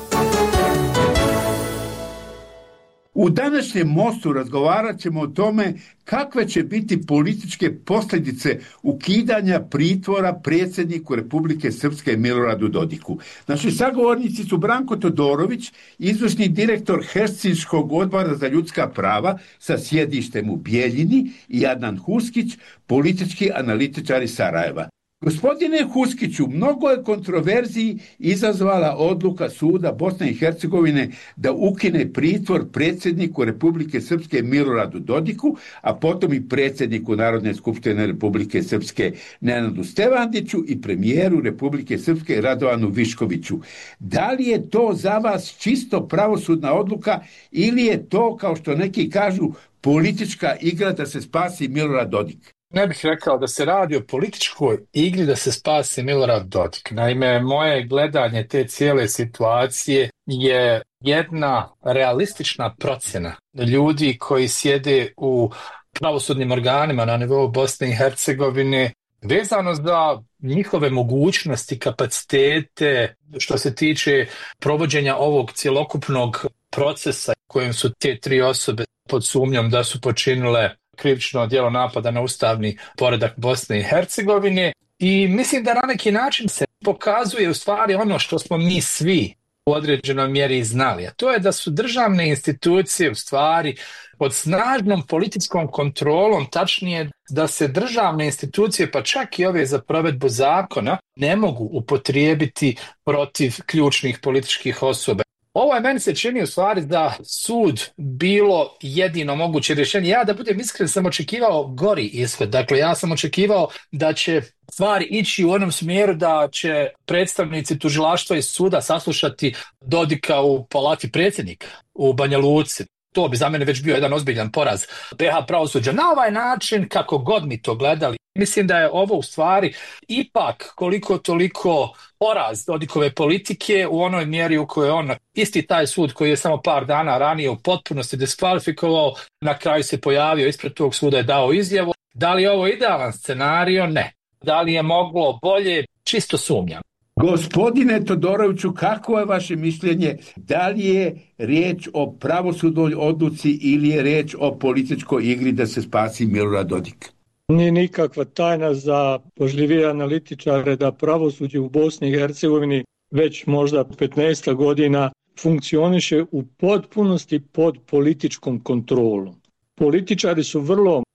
U današnjem Mostu razgovarat ćemo o tome kakve će biti političke posljedice ukidanja pritvora predsjedniku Republike Srpske Miloradu Dodiku. Naši sagovornici su Branko Todorović, izvršni direktor Helsinškog odbora za ljudska prava sa sjedištem u Bijeljini, i Adnan Huskić, politički analitičar iz Sarajeva. Gospodine Huskiću, mnogo je kontroverziji izazvala odluka suda Bosne i Hercegovine da ukine pritvor predsjedniku Republike Srpske Miloradu Dodiku, a potom i predsjedniku Narodne skupštine Republike Srpske Nenadu Stevandiću i premijeru Republike Srpske Radovanu Viškoviću. Da li je to za vas čisto pravosudna odluka ili je to, kao što neki kažu, politička igra da se spasi Milorad Dodik? Ne bih rekao da se radi o političkoj igri da se spasi Milorad Dodik. Naime, moje gledanje te cijele situacije je jedna realistična procjena ljudi koji sjede u pravosudnim organima na nivou Bosne i Hercegovine vezano za njihove mogućnosti, kapacitete što se tiče provođenja ovog cjelokupnog procesa kojim su te tri osobe pod sumnjom da su počinile krivično djelo napada na ustavni poredak Bosne i Hercegovine, i mislim da na neki način se pokazuje u stvari ono što smo mi svi u određenoj mjeri znali, a to je da su državne institucije u stvari pod snažnom političkom kontrolom, tačnije da se državne institucije, pa čak i ove za provedbu zakona, ne mogu upotrijebiti protiv ključnih političkih osoba. Ovo je, meni se čini u stvari da sud bilo jedino moguće rješenje. Ja, da budem iskren, sam očekivao gori ishod. Dakle, ja sam očekivao da će stvari ići u onom smjeru da će predstavnici tužilaštva i suda saslušati Dodika u palati predsjednika u Banja Luci. To bi za mene već bio jedan ozbiljan poraz be ha pravosuđa. Na ovaj način, kako god mi to gledali, mislim da je ovo u stvari ipak koliko toliko poraz Dodikove politike u onoj mjeri u kojoj on, isti taj sud koji je samo par dana ranije u potpunosti diskvalifikovao, na kraju se pojavio ispred tog suda, je dao izjavu. Da li je ovo idealan scenario? Ne. Da li je moglo bolje? Čisto sumnjam. Gospodine Todoroviću, kako je vaše mišljenje? Da li je riječ o pravosudnoj odluci ili je riječ o političkoj igri da se spasi Milorad Dodik? Nije nikakva tajna za pažljivije analitičare da pravosuđe u Bosni i Hercegovini već možda petnaest godina funkcioniše u potpunosti pod političkom kontrolom. Političari su vrlo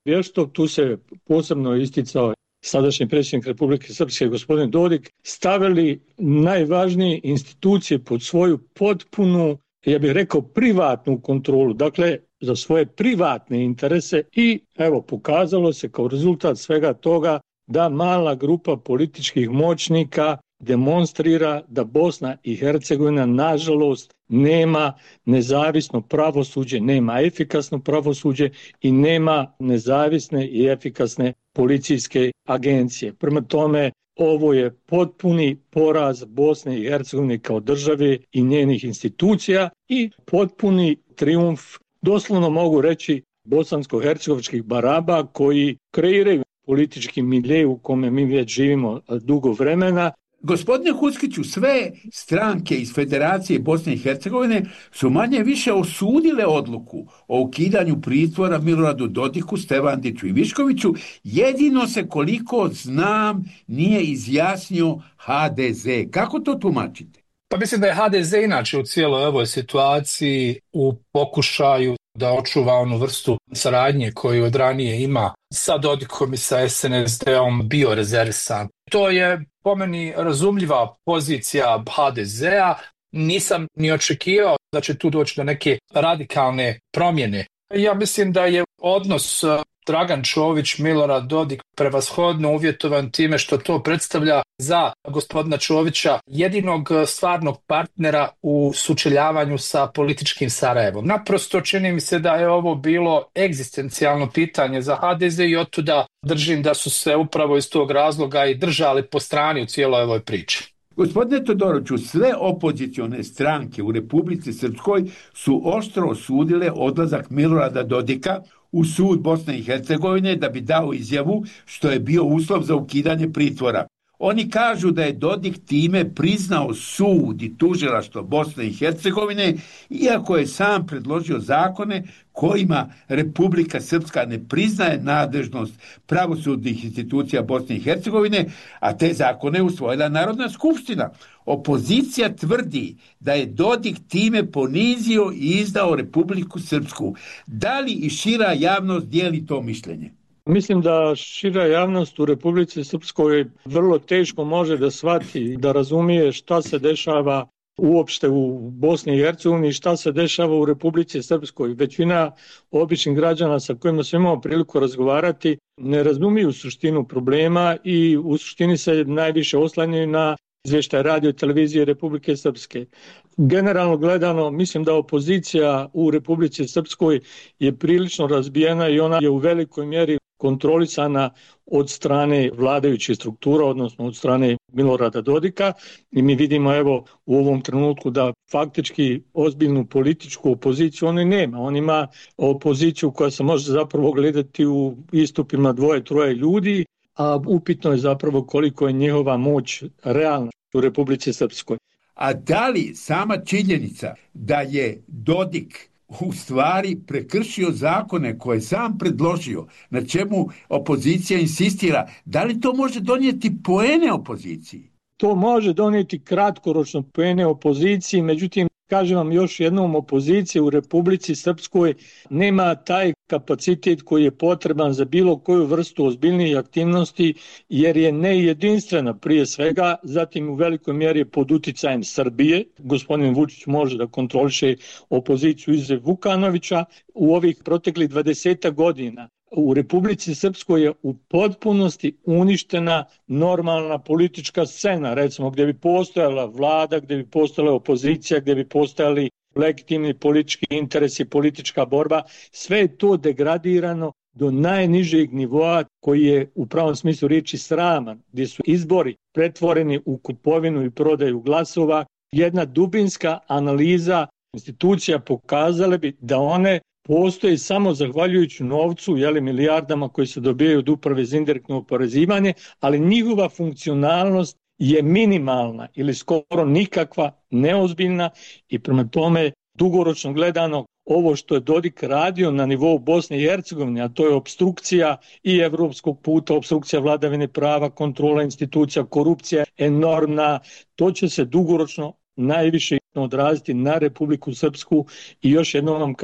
vješto, tu se posebno isticao sadašnji predsjednik Republike Srpske gospodin Dodik, stavili najvažnije institucije pod svoju potpunu, ja bih rekao, privatnu kontrolu, dakle za svoje privatne interese i evo pokazalo se kao rezultat svega toga da mala grupa političkih moćnika demonstrira da Bosna i Hercegovina nažalost nema nezavisno pravosuđe, nema efikasno pravosuđe i nema nezavisne i efikasne policijske agencije. Prema tome, ovo je potpuni poraz Bosne i Hercegovine kao države i njenih institucija i potpuni trijumf, doslovno mogu reći, bosansko-hercegovačkih baraba koji kreiraju politički milje u kome mi već živimo dugo vremena. Gospodine Huskiću, sve stranke iz Federacije Bosne i Hercegovine su manje više osudile odluku o ukidanju pritvora Miloradu Dodiku, Stevandiću i Viškoviću. Jedino se, koliko znam, nije izjasnio ha de ze. Kako to tumačite? Pa mislim da je ha de ze inače u cijeloj ovoj situaciji u pokušaju da očuva onu vrstu saradnje koju od ranije ima sa Dodikom i sa es en es de-om bio rezervisan. To je po meni razumljiva pozicija ha de zea. Nisam ni očekivao da će tu doći do neke radikalne promjene. Ja mislim da je odnos Dragan Čović, Milorad Dodik prevashodno uvjetovan time što to predstavlja za gospodina Čovića jedinog stvarnog partnera u sučeljavanju sa političkim Sarajevom. Naprosto čini mi se da je ovo bilo egzistencijalno pitanje za ha de ze i otuda držim da su se upravo iz tog razloga i držali po strani u cijeloj ovoj priči. Gospodine Todoroviću, sve opozicione stranke u Republici Srpskoj su oštro osudile odlazak Milorada Dodika u sud Bosne i Hercegovine da bi dao izjavu što je bio uslov za ukidanje pritvora. Oni kažu da je Dodik time priznao sud i tužilaštvo Bosne i Hercegovine, iako je sam predložio zakone kojima Republika Srpska ne priznaje nadležnost pravosudnih institucija Bosne i Hercegovine, a te zakone je usvojila Narodna skupština. Opozicija tvrdi da je Dodik time ponizio i izdao Republiku Srpsku. Da li i šira javnost dijeli to mišljenje? Mislim da šira javnost u Republici Srpskoj vrlo teško može da shvati, da razumije šta se dešava uopšte u Bosni i Hercegovini i šta se dešava u Republici Srpskoj. Većina običnih građana sa kojima smo imali priliku razgovarati ne razumiju suštinu problema i u suštini se najviše oslanjaju na izvještaj radio i televizije Republike Srpske. Generalno gledano, mislim da opozicija u Republici Srpskoj je prilično razbijena i ona je u velikoj mjeri kontrolisana od strane vladajućih struktura, odnosno od strane Milorada Dodika i mi vidimo evo u ovom trenutku da faktički ozbiljnu političku opoziciju on nema. On ima opoziciju koja se može zapravo gledati u istupima dvoje, troje ljudi, a upitno je zapravo koliko je njihova moć realna u Republici Srpskoj. A da li sama činjenica da je Dodik u stvari prekršio zakone koje sam predložio, na čemu opozicija insistira, da li to može donijeti poene opoziciji? To može donijeti kratkoročno poene opoziciji, međutim, kažem vam još jednom, opozicija u Republici Srpskoj nema taj kapacitet koji je potreban za bilo koju vrstu ozbiljnijih aktivnosti, jer je nejedinstvena prije svega, zatim u velikoj mjeri pod uticajem Srbije. Gospodin Vučić može da kontroliše opoziciju izuzev Vukanovića. U ovih proteklih dvadeset godina u Republici Srpskoj je u potpunosti uništena normalna politička scena, recimo gdje bi postojala vlada, gdje bi postojala opozicija, gdje bi postojali legitimni politički interesi, politička borba. Sve je to degradirano do najnižeg nivoa koji je u pravom smislu riječi sraman, gdje su izbori pretvoreni u kupovinu i prodaju glasova. Jedna dubinska analiza institucija pokazale bi da one postoji samo zahvaljujući novcu, jeli, milijardama koji se dobijaju od uprave za indirektno oporezivanje, ali njihova funkcionalnost je minimalna ili skoro nikakva, neozbiljna i prema tome dugoročno gledano ovo što je Dodik radio na nivou Bosne i Hercegovine, a to je opstrukcija i evropskog puta, opstrukcija vladavine prava, kontrola institucija, korupcija enormna, to će se dugoročno najviše odraziti na Republiku Srpsku i još jednom vam kažem,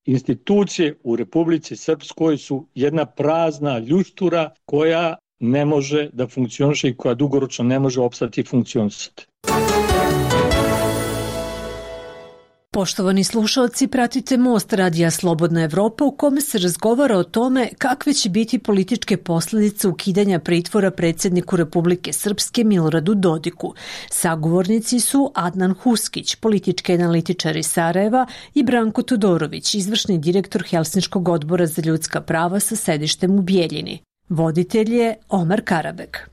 institucije u Republici Srpskoj su jedna prazna ljuštura koja ne može da funkcioniše i koja dugoročno ne može opstati i funkcionisati. Poštovani slušalci, pratite Most radija Slobodna Evropa u kome se razgovara o tome kakve će biti političke posljedice ukidanja pritvora predsjedniku Republike Srpske Miloradu Dodiku. Sagovornici su Adnan Huskić, politički analitičar iz Sarajeva, i Branko Todorović, izvršni direktor Helsinškog odbora za ljudska prava sa sedištem u Bijeljini. Voditelj je Omar Karabek.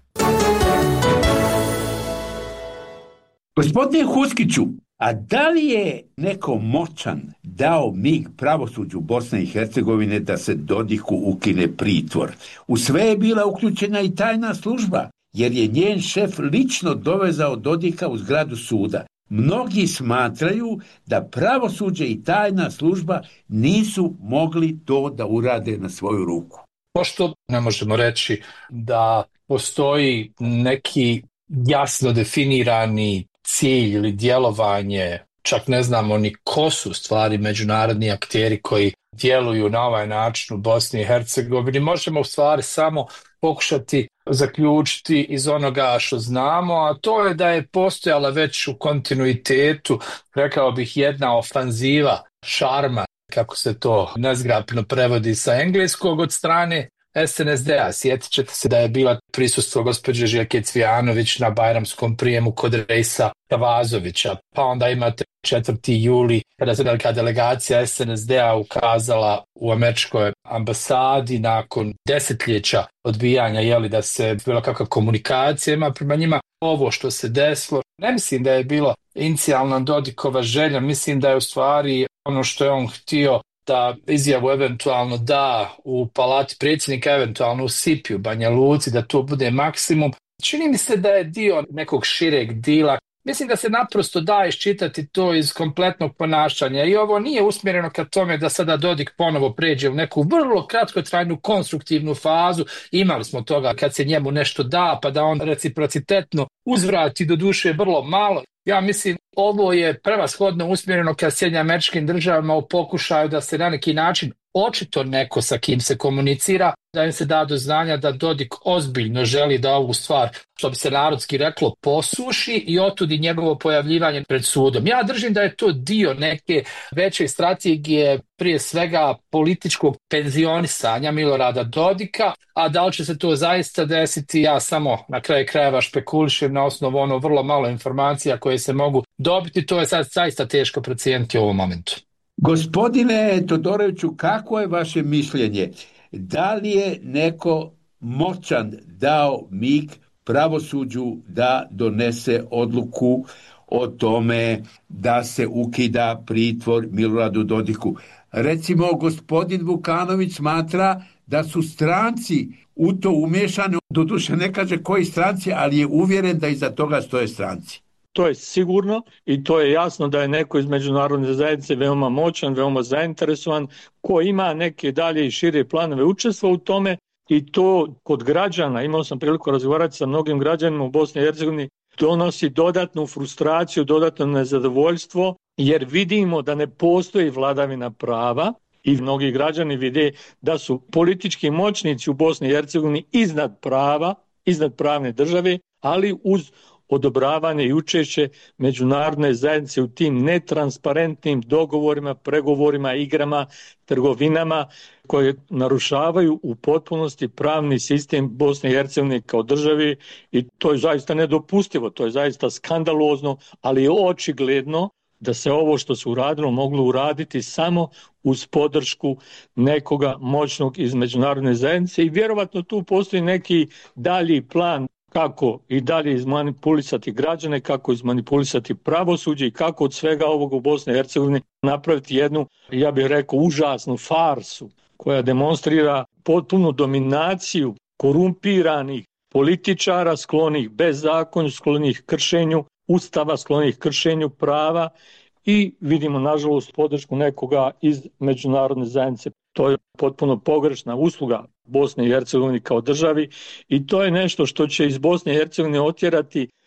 Gospodine Huskiću, a da li je neko moćan dao mig pravosuđu Bosne i Hercegovine da se Dodiku ukine pritvor? U sve je bila uključena i tajna služba, jer je njen šef lično dovezao Dodika u zgradu suda. Mnogi smatraju da pravosuđe i tajna služba nisu mogli to da urade na svoju ruku. Pošto ne možemo reći da postoji neki jasno definirani cilj ili djelovanje, čak ne znamo ni ko su stvari međunarodni akteri koji djeluju na ovaj način u Bosni i Hercegovini, možemo u stvari samo pokušati zaključiti iz onoga što znamo, a to je da je postojala već u kontinuitetu, rekao bih, jedna ofanziva šarma, kako se to nezgrapno prevodi sa engleskog, od strane S N S D-a. Sjetit ćete se da je bila prisustvo gospođe Željke Cvijanović na bajramskom prijemu kod Rejsa Kavazovića. Pa onda imate četvrti juli kada se velika delegacija S N S D-a ukazala u američkoj ambasadi nakon desetljeća odbijanja, jeli, da se bilo kakva komunikacija ima prema njima. Ovo što se desilo, ne mislim da je bilo inicijalna Dodikova želja, mislim da je u stvari ono što je on htio da izjavu eventualno da u palati predsjednika, eventualno u Sipiju, Banja Luci, da to bude maksimum. Čini mi se da je dio nekog šireg dila. Mislim da se naprosto da iščitati to iz kompletnog ponašanja i ovo nije usmjereno ka tome da sada Dodik ponovo pređe u neku vrlo kratkotrajnu konstruktivnu fazu. Imali smo toga kad se njemu nešto da, pa da on reciprocitetno uzvrati, do duše vrlo malo. Ja mislim, ovo je prevashodno usmjereno ka Sjedinjenim Američkim Državama u pokušaju da se na neki način očito neko sa kim se komunicira, da im se da do znanja da Dodik ozbiljno želi da ovu stvar, što bi se narodski reklo, posuši i otudi njegovo pojavljivanje pred sudom. Ja držim da je to dio neke veće strategije, prije svega političkog penzionisanja Milorada Dodika, a da li će se to zaista desiti, ja samo na kraju krajeva špekulišem na osnovu ono vrlo malo informacija koje se mogu dobiti, to je sad zaista teško procijeniti u ovom momentu. Gospodine Todoroviću, kako je vaše mišljenje? Da li je neko moćan dao mig pravosuđu da donese odluku o tome da se ukida pritvor Miloradu Dodiku? Recimo, gospodin Vukanović smatra da su stranci u to umješani, doduše ne kaže koji stranci, ali je uvjeren da iza toga stoje stranci. To je sigurno i to je jasno da je neko iz međunarodne zajednice veoma moćan, veoma zainteresovan, ko ima neke dalje i šire planove učestva u tome i to kod građana, imao sam priliku razgovarati sa mnogim građanima u Bosni i Hercegovini, donosi dodatnu frustraciju, dodatno nezadovoljstvo, jer vidimo da ne postoji vladavina prava i mnogi građani vide da su politički moćnici u Bosni i Hercegovini iznad prava, iznad pravne države, ali uz odobravanje i učešće međunarodne zajednice u tim netransparentnim dogovorima, pregovorima, igrama, trgovinama koje narušavaju u potpunosti pravni sistem Bosne i Hercegovine kao državi i to je zaista nedopustivo, to je zaista skandalozno, ali je očigledno da se ovo što se uradilo moglo uraditi samo uz podršku nekoga moćnog iz međunarodne zajednice i vjerovatno tu postoji neki dalji plan kako i dalje izmanipulisati građane, kako izmanipulisati pravosuđe i kako od svega ovog u Bosni i Hercegovini napraviti jednu, ja bih rekao, užasnu farsu koja demonstrira potpunu dominaciju korumpiranih političara sklonih bezakonju, sklonih kršenju Ustava, sklonih kršenju prava i vidimo nažalost podršku nekoga iz međunarodne zajednice. To je potpuno pogrešna usluga Bosne i Hercegovine kao državi i to je nešto što će iz Bosne i Hercegovine otjerati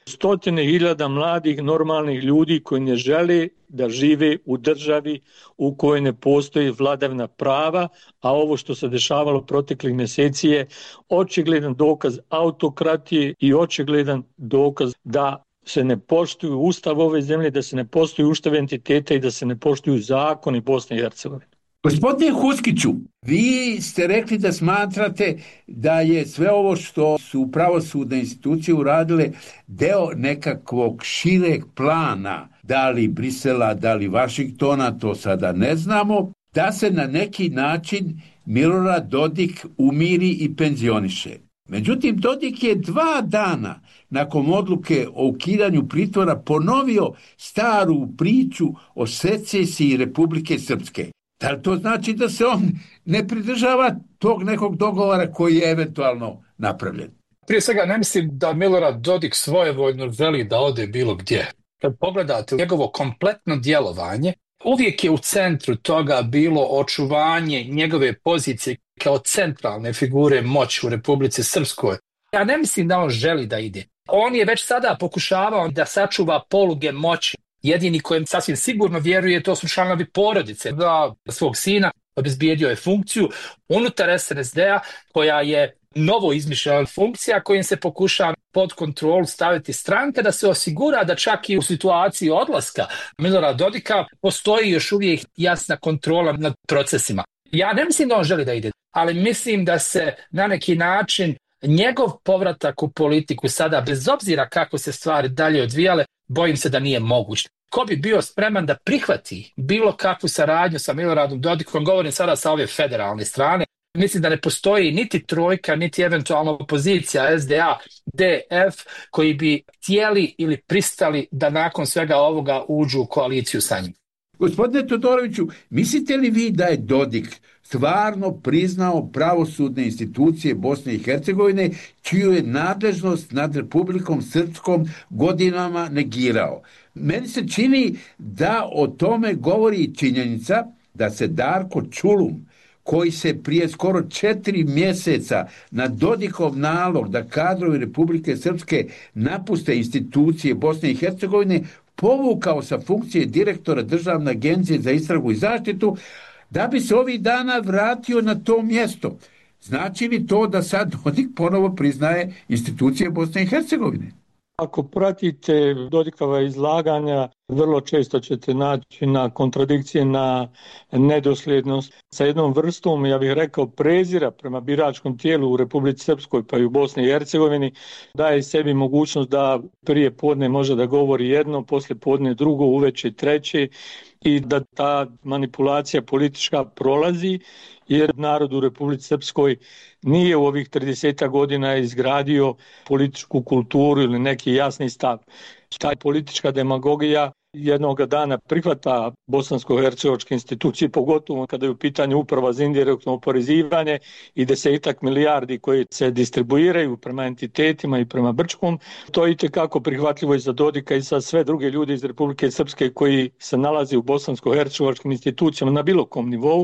stotine hiljada mladih normalnih ljudi koji ne žele da žive u državi u kojoj ne postoji vladavina prava, a ovo što se dešavalo proteklih mjeseci je očigledan dokaz autokratije i očigledan dokaz da se ne poštuju ustav ove zemlje, da se ne poštuju ustav entiteta i da se ne poštuju zakoni Bosne i Hercegovine. Gospodine Huskiću, vi ste rekli da smatrate da je sve ovo što su pravosudne institucije uradile deo nekakvog šireg plana, da li Brisela, da li Vašingtona, to sada ne znamo, da se na neki način Milorad Dodik umiri i penzioniše. Međutim, Dodik je dva dana nakon odluke o ukidanju pritvora ponovio staru priču o secesiji Republike Srpske. Da li to znači da se on ne pridržava tog nekog dogovora koji je eventualno napravljen? Prije svega, ne mislim da Milorad Dodik svojevoljno želi da ode bilo gdje. Kad pogledate njegovo kompletno djelovanje, uvijek je u centru toga bilo očuvanje njegove pozicije kao centralne figure moći u Republici Srpskoj. Ja ne mislim da on želi da ide. On je već sada pokušavao da sačuva poluge moći. Jedini kojem sasvim sigurno vjeruje, to su članovi porodice. Da svog sina obezbijedio je funkciju unutar es en es de a koja je novo izmišljena funkcija kojim se pokušava pod kontrolu staviti stranka da se osigura da čak i u situaciji odlaska Milorada Dodika postoji još uvijek jasna kontrola nad procesima. Ja ne mislim da on želi da ide, ali mislim da se na neki način njegov povratak u politiku sada, bez obzira kako se stvari dalje odvijale, bojim se da nije moguć. Ko bi bio spreman da prihvati bilo kakvu saradnju sa Miloradom Dodikom, govorim sada sa ove federalne strane, mislim da ne postoji niti trojka, niti eventualno opozicija es de a, de ef koji bi htjeli ili pristali da nakon svega ovoga uđu u koaliciju sa njim. Gospodine Todoroviću, mislite li vi da je Dodik stvarno priznao pravosudne institucije Bosne i Hercegovine, čiju je nadležnost nad Republikom Srpskom godinama negirao? Meni se čini da o tome govori činjenica da se Darko Čulum, koji se prije skoro četiri mjeseca na Dodikov nalog da kadrovi Republike Srpske napuste institucije Bosne i Hercegovine, povukao sa funkcije direktora Državne agencije za istragu i zaštitu, da bi se ovih dana vratio na to mjesto. Znači li to da sad Dodik ponovo priznaje institucije Bosne i Hercegovine? Ako pratite Dodikova izlaganja, vrlo često ćete naći na kontradikcije, na nedosljednost sa jednom vrstom, ja bih rekao, prezira prema biračkom tijelu u Republici Srpskoj pa i u Bosni i Hercegovini, daje sebi mogućnost da prije podne može da govori jedno, poslije podne drugo, uveče treće i da ta manipulacija politička prolazi, jer narod u Republici Srpskoj nije u ovih trideset godina izgradio političku kulturu ili neki jasni stav. Ta politička demagogija jednog dana prihvata bosansko-hercegovačke institucije, pogotovo kada je u pitanju uprava za indirektno oporezivanje i desetak milijardi koje se distribuiraju prema entitetima i prema Brčkom. To je itekako prihvatljivo i za Dodika i za sve druge ljude iz Republike Srpske koji se nalaze u bosansko-hercegovačkim institucijama na bilo kom nivou.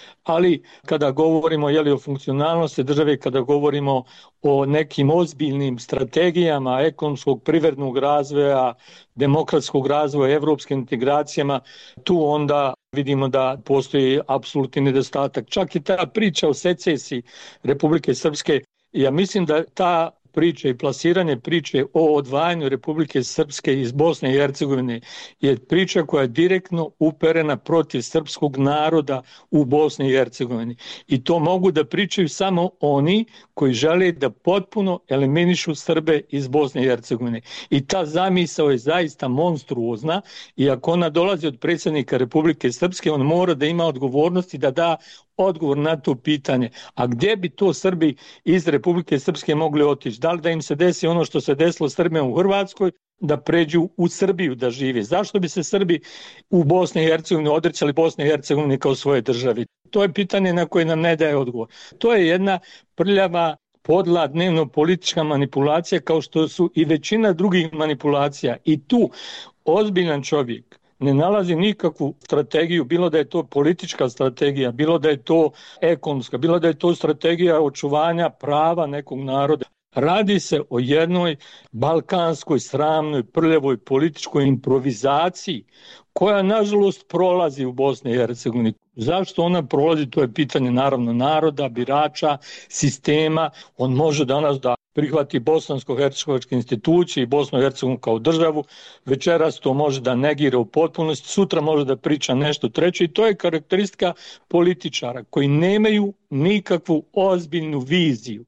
Ali kada govorimo jeli, o funkcionalnosti države, kada govorimo o nekim ozbiljnim strategijama ekonomskog, privrednog razvoja, demokratskog razvoja, evropskim integracijama, tu onda vidimo da postoji apsolutni nedostatak. Čak i ta priča o secesiji Republike Srpske, ja mislim da ta priče i plasiranje priče o odvajanju Republike Srpske iz Bosne i Hercegovine je priča koja je direktno uperena protiv srpskog naroda u Bosni i Hercegovini. I to mogu da pričaju samo oni koji žele da potpuno eliminišu Srbe iz Bosne i Hercegovine. I ta zamisao je zaista monstruozna i ako ona dolazi od predsjednika Republike Srpske, on mora da ima odgovornosti da da odgovor na to pitanje. A gdje bi to Srbi iz Republike Srpske mogli otići? Da li da im se desi ono što se desilo Srbima u Hrvatskoj, da pređu u Srbiju da žive? Zašto bi se Srbi u Bosni i Hercegovini odrećali Bosne i Hercegovine kao svoje državi? To je pitanje na koje nam ne daje odgovor. To je jedna prljava, podla, dnevno politička manipulacija kao što su i većina drugih manipulacija. I tu ozbiljan čovjek ne nalazi nikakvu strategiju, bilo da je to politička strategija, bilo da je to ekonomska, bilo da je to strategija očuvanja prava nekog naroda. Radi se o jednoj balkanskoj, sramnoj, prljavoj političkoj improvizaciji koja nažalost prolazi u Bosni i Hercegovini. Zašto ona prolazi, to je pitanje naravno naroda, birača, sistema. On može danas da prihvati bosansko-hercegovačke institucije i Bosnu i Hercegovinu kao državu, večeras to može da negira u potpunosti, sutra može da priča nešto treće i to je karakteristika političara koji nemaju nikakvu ozbiljnu viziju.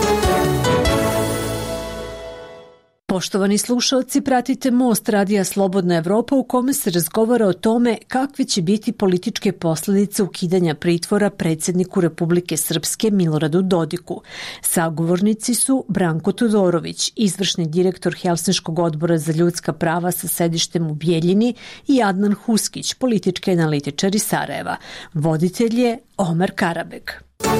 Poštovani slušalci, pratite Most radija Slobodna Evropa u kome se razgovara o tome kakve će biti političke posljedice ukidanja pritvora predsjedniku Republike Srpske Miloradu Dodiku. Sagovornici su Branko Todorović, izvršni direktor Helsinškog odbora za ljudska prava sa sedištem u Bijeljini i Adnan Huskić, politički analitičar iz Sarajeva. Voditelj je Omer Karabek.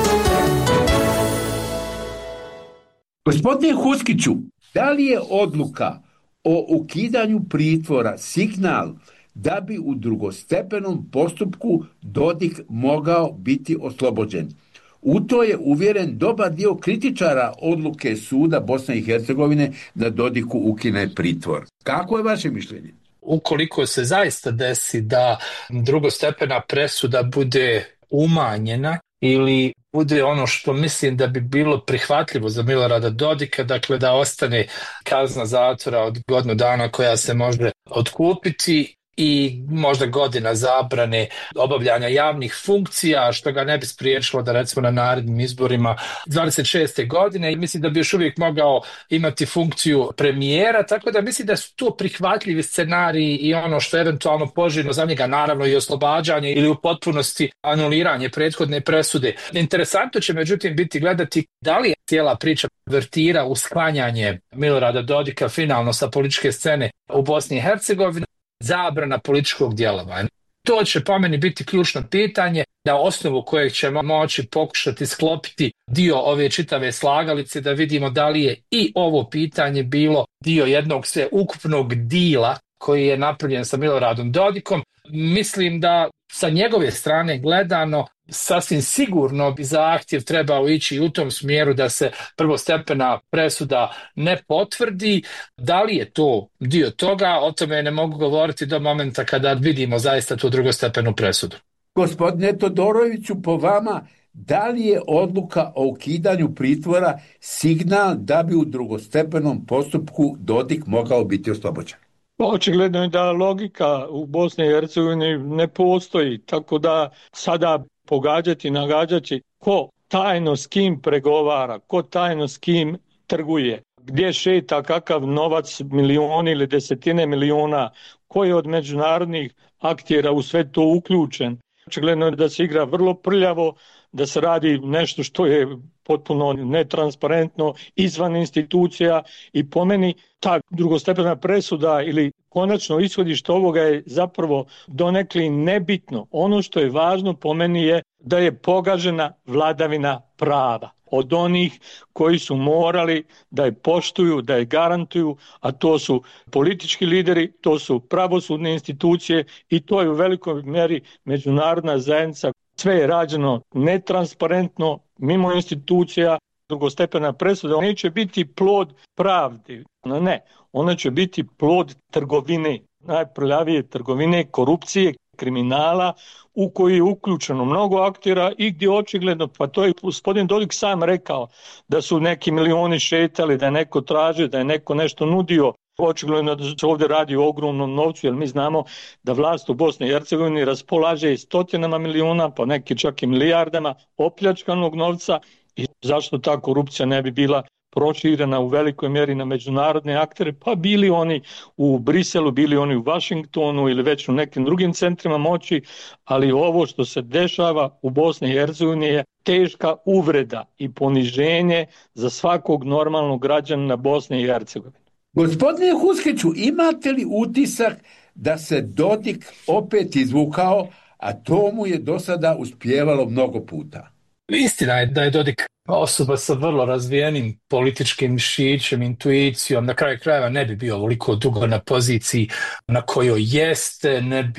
Gospodine Huskiću, da li je odluka o ukidanju pritvora signal da bi u drugostepenom postupku Dodik mogao biti oslobođen? U to je uvjeren dobar dio kritičara odluke suda Bosne i Hercegovine da Dodiku ukine pritvor. Kako je vaše mišljenje? Ukoliko se zaista desi da drugostepena presuda bude umanjena ili bude ono što mislim da bi bilo prihvatljivo za Milorada Dodika, dakle da ostane kazna zatvora od godinu dana koja se može otkupiti i možda godina zabrane obavljanja javnih funkcija, što ga ne bi spriječilo da recimo na narednim izborima dvadeset šeste godine i mislim da bi još uvijek mogao imati funkciju premijera, tako da mislim da su to prihvatljivi scenariji i ono što je eventualno poželjno za njega, naravno i oslobađanje ili u potpunosti anuliranje prethodne presude. Interesantno će međutim biti gledati da li cijela priča vertira u sklanjanje Milorada Dodika finalno sa političke scene u Bosni i Hercegovini, zabrana političkog djelovanja. To će po meni biti ključno pitanje na osnovu kojeg ćemo moći pokušati sklopiti dio ove čitave slagalice da vidimo da li je i ovo pitanje bilo dio jednog sveukupnog dila koji je napravljen sa Miloradom Dodikom. Mislim da sa njegove strane gledano sasvim sigurno bi zahtjev trebao ići u tom smjeru da se prvostepena presuda ne potvrdi. Da li je to dio toga, o tome ne mogu govoriti do momenta kada vidimo zaista tu drugostepenu presudu. Gospodine Todoroviću, po vama, da li je odluka o ukidanju pritvora signal da bi u drugostepenom postupku Dodik mogao biti oslobođen? Očigledno je da logika u Bosni i Hercegovini ne postoji, tako da sada pogađati, nagađati ko tajno s kim pregovara, ko tajno s kim trguje, gdje šeta kakav novac, milioni ili desetine miliona, ko je od međunarodnih aktera u sve to uključen. Očigledno je da se igra vrlo prljavo, da se radi nešto što je potpuno netransparentno, izvan institucija i po meni ta drugostepena presuda ili konačno ishodište ovoga je zapravo donekli nebitno. Ono što je važno po meni je da je pogažena vladavina prava od onih koji su morali da je poštuju, da je garantuju, a to su politički lideri, to su pravosudne institucije i to je u velikoj mjeri međunarodna zajednica. Sve je rađeno netransparentno, mimo institucija. Drugostepena presuda neće biti plod pravde, ne, ona će biti plod trgovine, najprljavije trgovine, korupcije, kriminala u koji je uključeno mnogo aktera i gdje očigledno, pa to je gospodin Dodik sam rekao, da su neki milioni šetali, da je neko tražio, da je neko nešto nudio. Očigledno da se ovdje radi o ogromnom novcu, jer mi znamo da vlast u Bosni i Hercegovini raspolaže stotinama miliona, pa neki čak i milijardama opljačkanog novca i zašto ta korupcija ne bi bila proširena u velikoj mjeri na međunarodne aktere, pa bili oni u Briselu, bili oni u Washingtonu ili već u nekim drugim centrima moći, ali ovo što se dešava u Bosni i Hercegovini je teška uvreda i poniženje za svakog normalnog građanina Bosne i Hercegovine. Gospodine Huskiću, imate li utisak da se Dodik opet izvukao, a to mu je do sada uspijevalo mnogo puta? Istina je da je Dodik osoba sa vrlo razvijenim političkim mišićem, intuicijom, na kraju krajeva ne bi bio ovoliko dugo na poziciji na kojoj jeste, ne bi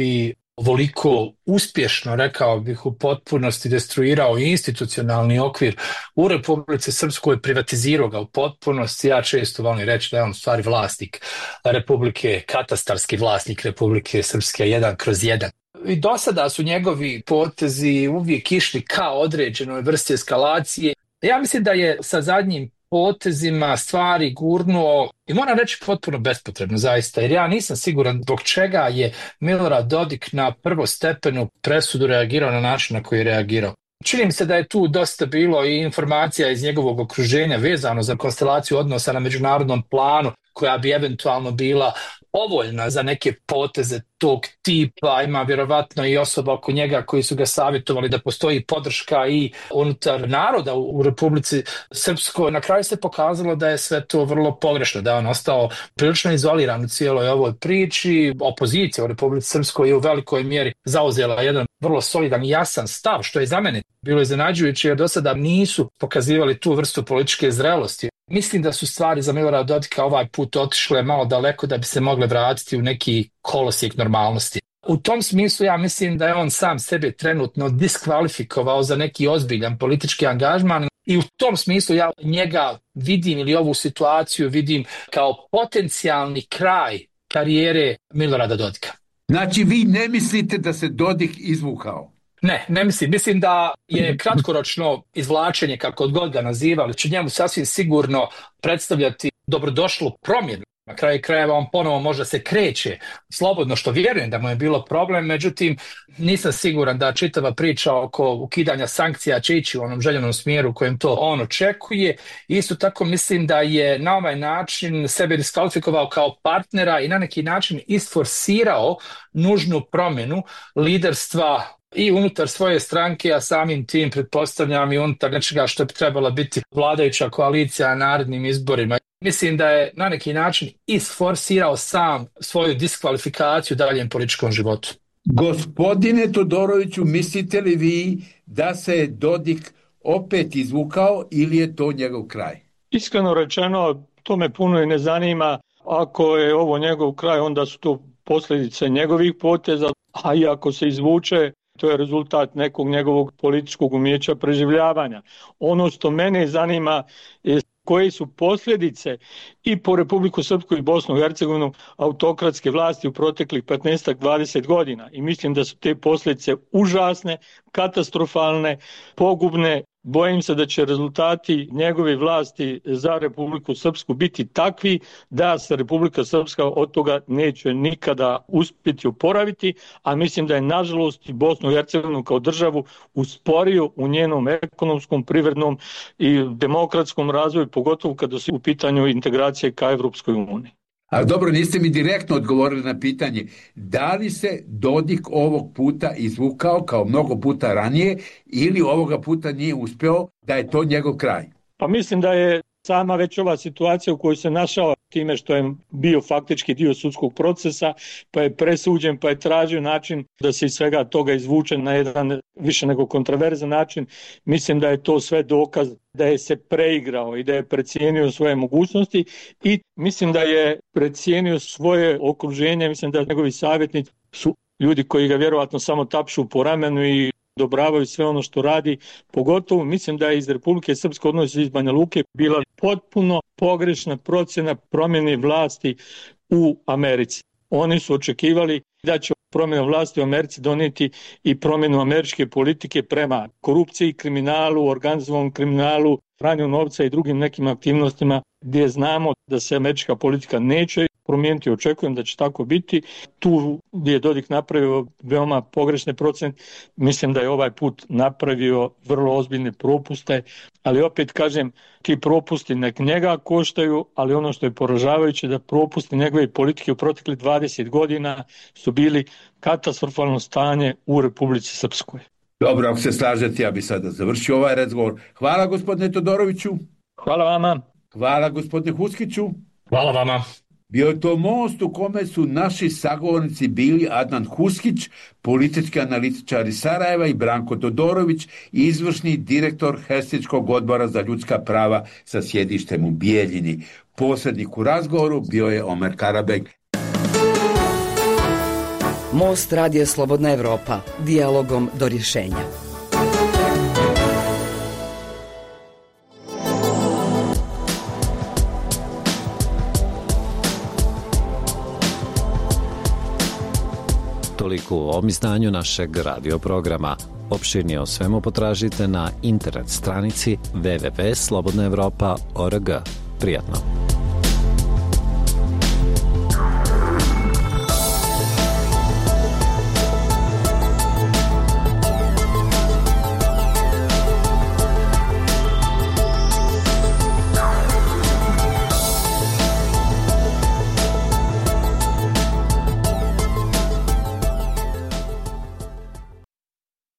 ovoliko uspješno, rekao bih, u potpunosti destruirao institucionalni okvir u Republici Srpskoj, privatizirao ga u potpunosti. Ja često volim reći da je on u stvari vlasnik Republike, katastarski vlasnik Republike Srpske, jedan kroz jedan. I do sada su njegovi potezi uvijek išli ka određenoj vrsti eskalacije. Ja mislim da je sa zadnjim potezima stvari gurnuo, i moram reći potpuno bespotrebno zaista, jer ja nisam siguran zbog čega je Milorad Dodik na prvostepenu presudu reagirao na način na koji je reagirao. Čini mi se da je tu dosta bilo i informacija iz njegovog okruženja vezano za konstelaciju odnosa na međunarodnom planu, koja bi eventualno bila povoljna za neke poteze tog tipa. Ima vjerovatno i osoba oko njega koji su ga savjetovali da postoji podrška i unutar naroda u Republici Srpskoj. Na kraju se pokazalo da je sve to vrlo pogrešno, da je on ostao prilično izoliran u cijeloj ovoj priči. Opozicija u Republici Srpskoj je u velikoj mjeri zauzela jedan vrlo solidan i jasan stav, što je za mene bilo iznenađujuće, jer do sada nisu pokazivali tu vrstu političke zrelosti. Mislim da su stvari za Milorada Dodika ovaj put otišle malo daleko da bi se mogle vratiti u neki kolosijek normalnosti. U tom smislu ja mislim da je on sam sebe trenutno diskvalifikovao za neki ozbiljan politički angažman i u tom smislu ja njega vidim, ili ovu situaciju vidim kao potencijalni kraj karijere Milorada Dodika. Znači vi ne mislite da se Dodik izvukao? Ne, ne mislim. Mislim da je kratkoročno izvlačenje, kako god ga nazivali, će njemu sasvim sigurno predstavljati dobrodošlu promjenu. Na kraju krajeva on ponovo možda se kreće slobodno, što vjerujem da mu je bilo problem, međutim nisam siguran da čitava priča oko ukidanja sankcija će ići u onom željenom smjeru u kojem to on očekuje. Isto tako mislim da je na ovaj način sebe diskvalifikovao kao partnera i na neki način isforsirao nužnu promjenu liderstva i unutar svoje stranke, a samim tim pretpostavljam i unutar nečega što bi trebala biti vladajuća koalicija na narednim izborima. Mislim da je na neki način isforsirao sam svoju diskvalifikaciju u daljem političkom životu. Gospodine Todoroviću, mislite li vi da se Dodik opet izvukao ili je to njegov kraj? Iskreno rečeno, to me puno i ne zanima. Ako je ovo njegov kraj, onda su to posljedice njegovih poteza, a i ako se izvuče, to je rezultat nekog njegovog političkog umijeća preživljavanja. Ono što mene zanima je koje su posljedice i po Republiku Srpsku i Bosnu i Hercegovinu autokratske vlasti u proteklih petnaest do dvadeset godina. I mislim da su te posljedice užasne, katastrofalne, pogubne. Bojim se da će rezultati njegove vlasti za Republiku Srpsku biti takvi da se Republika Srpska od toga neće nikada uspjeti oporaviti, a mislim da je nažalost i Bosnu i Hercegovinu kao državu usporio u njenom ekonomskom, privrednom i demokratskom razvoju, pogotovo kada su u pitanju integracije ka Evropskoj uniji. Ali dobro, niste mi direktno odgovorili na pitanje da li se Dodik ovog puta izvukao kao mnogo puta ranije ili ovoga puta nije uspio, da je to njegov kraj? Pa mislim da je sama već ova situacija u kojoj se našao time što je bio faktički dio sudskog procesa, pa je presuđen, pa je tražio način da se iz svega toga izvuče na jedan više nego kontroverzan način. Mislim da je to sve dokaz da je se preigrao i da je precijenio svoje mogućnosti i mislim da je precijenio svoje okruženje. Mislim da njegovi savjetnici su ljudi koji ga vjerojatno samo tapšu po ramenu i odobravaju sve ono što radi. Pogotovo mislim da je iz Republike Srpske, odnosno iz Banja Luke, bila potpuno pogrešna procjena promjene vlasti u Americi. Oni su očekivali da će promjena vlasti u Americi donijeti i promjenu američke politike prema korupciji, kriminalu, organizovanom kriminalu, pranju novca i drugim nekim aktivnostima gdje znamo da se američka politika neće promijeniti. Očekujem da će tako biti. Tu gdje je Dodik napravio veoma pogrešne procjene, mislim da je ovaj put napravio vrlo ozbiljne propuste, ali opet kažem, ti propusti nek njega koštaju, ali ono što je poražavajuće da propusti njegove politike u proteklih dvadeset godina su bili katastrofalno stanje u Republici Srpskoj. Dobro, ako se slažete, ja bi sada završio ovaj razgovor. Hvala gospodine Todoroviću. Hvala vama. Hvala gospodine Huskiću. Hvala vama. Bio je to most u kome su naši sagovornici bili Adnan Huskić, politički analitičar iz Sarajeva, i Branko Todorović, izvršni direktor Helsinškog odbora za ljudska prava sa sjedištem u Bijeljini. Posrednik u razgovoru bio je Omer Karabeg. Most Radija Slobodna Evropa. Dijalogom do rješenja. Toliko u ovom izdanju našeg radio programa. Opširnije o svemu potražite na internet stranici w w w tačka slobodna evropa tačka org. Prijatno.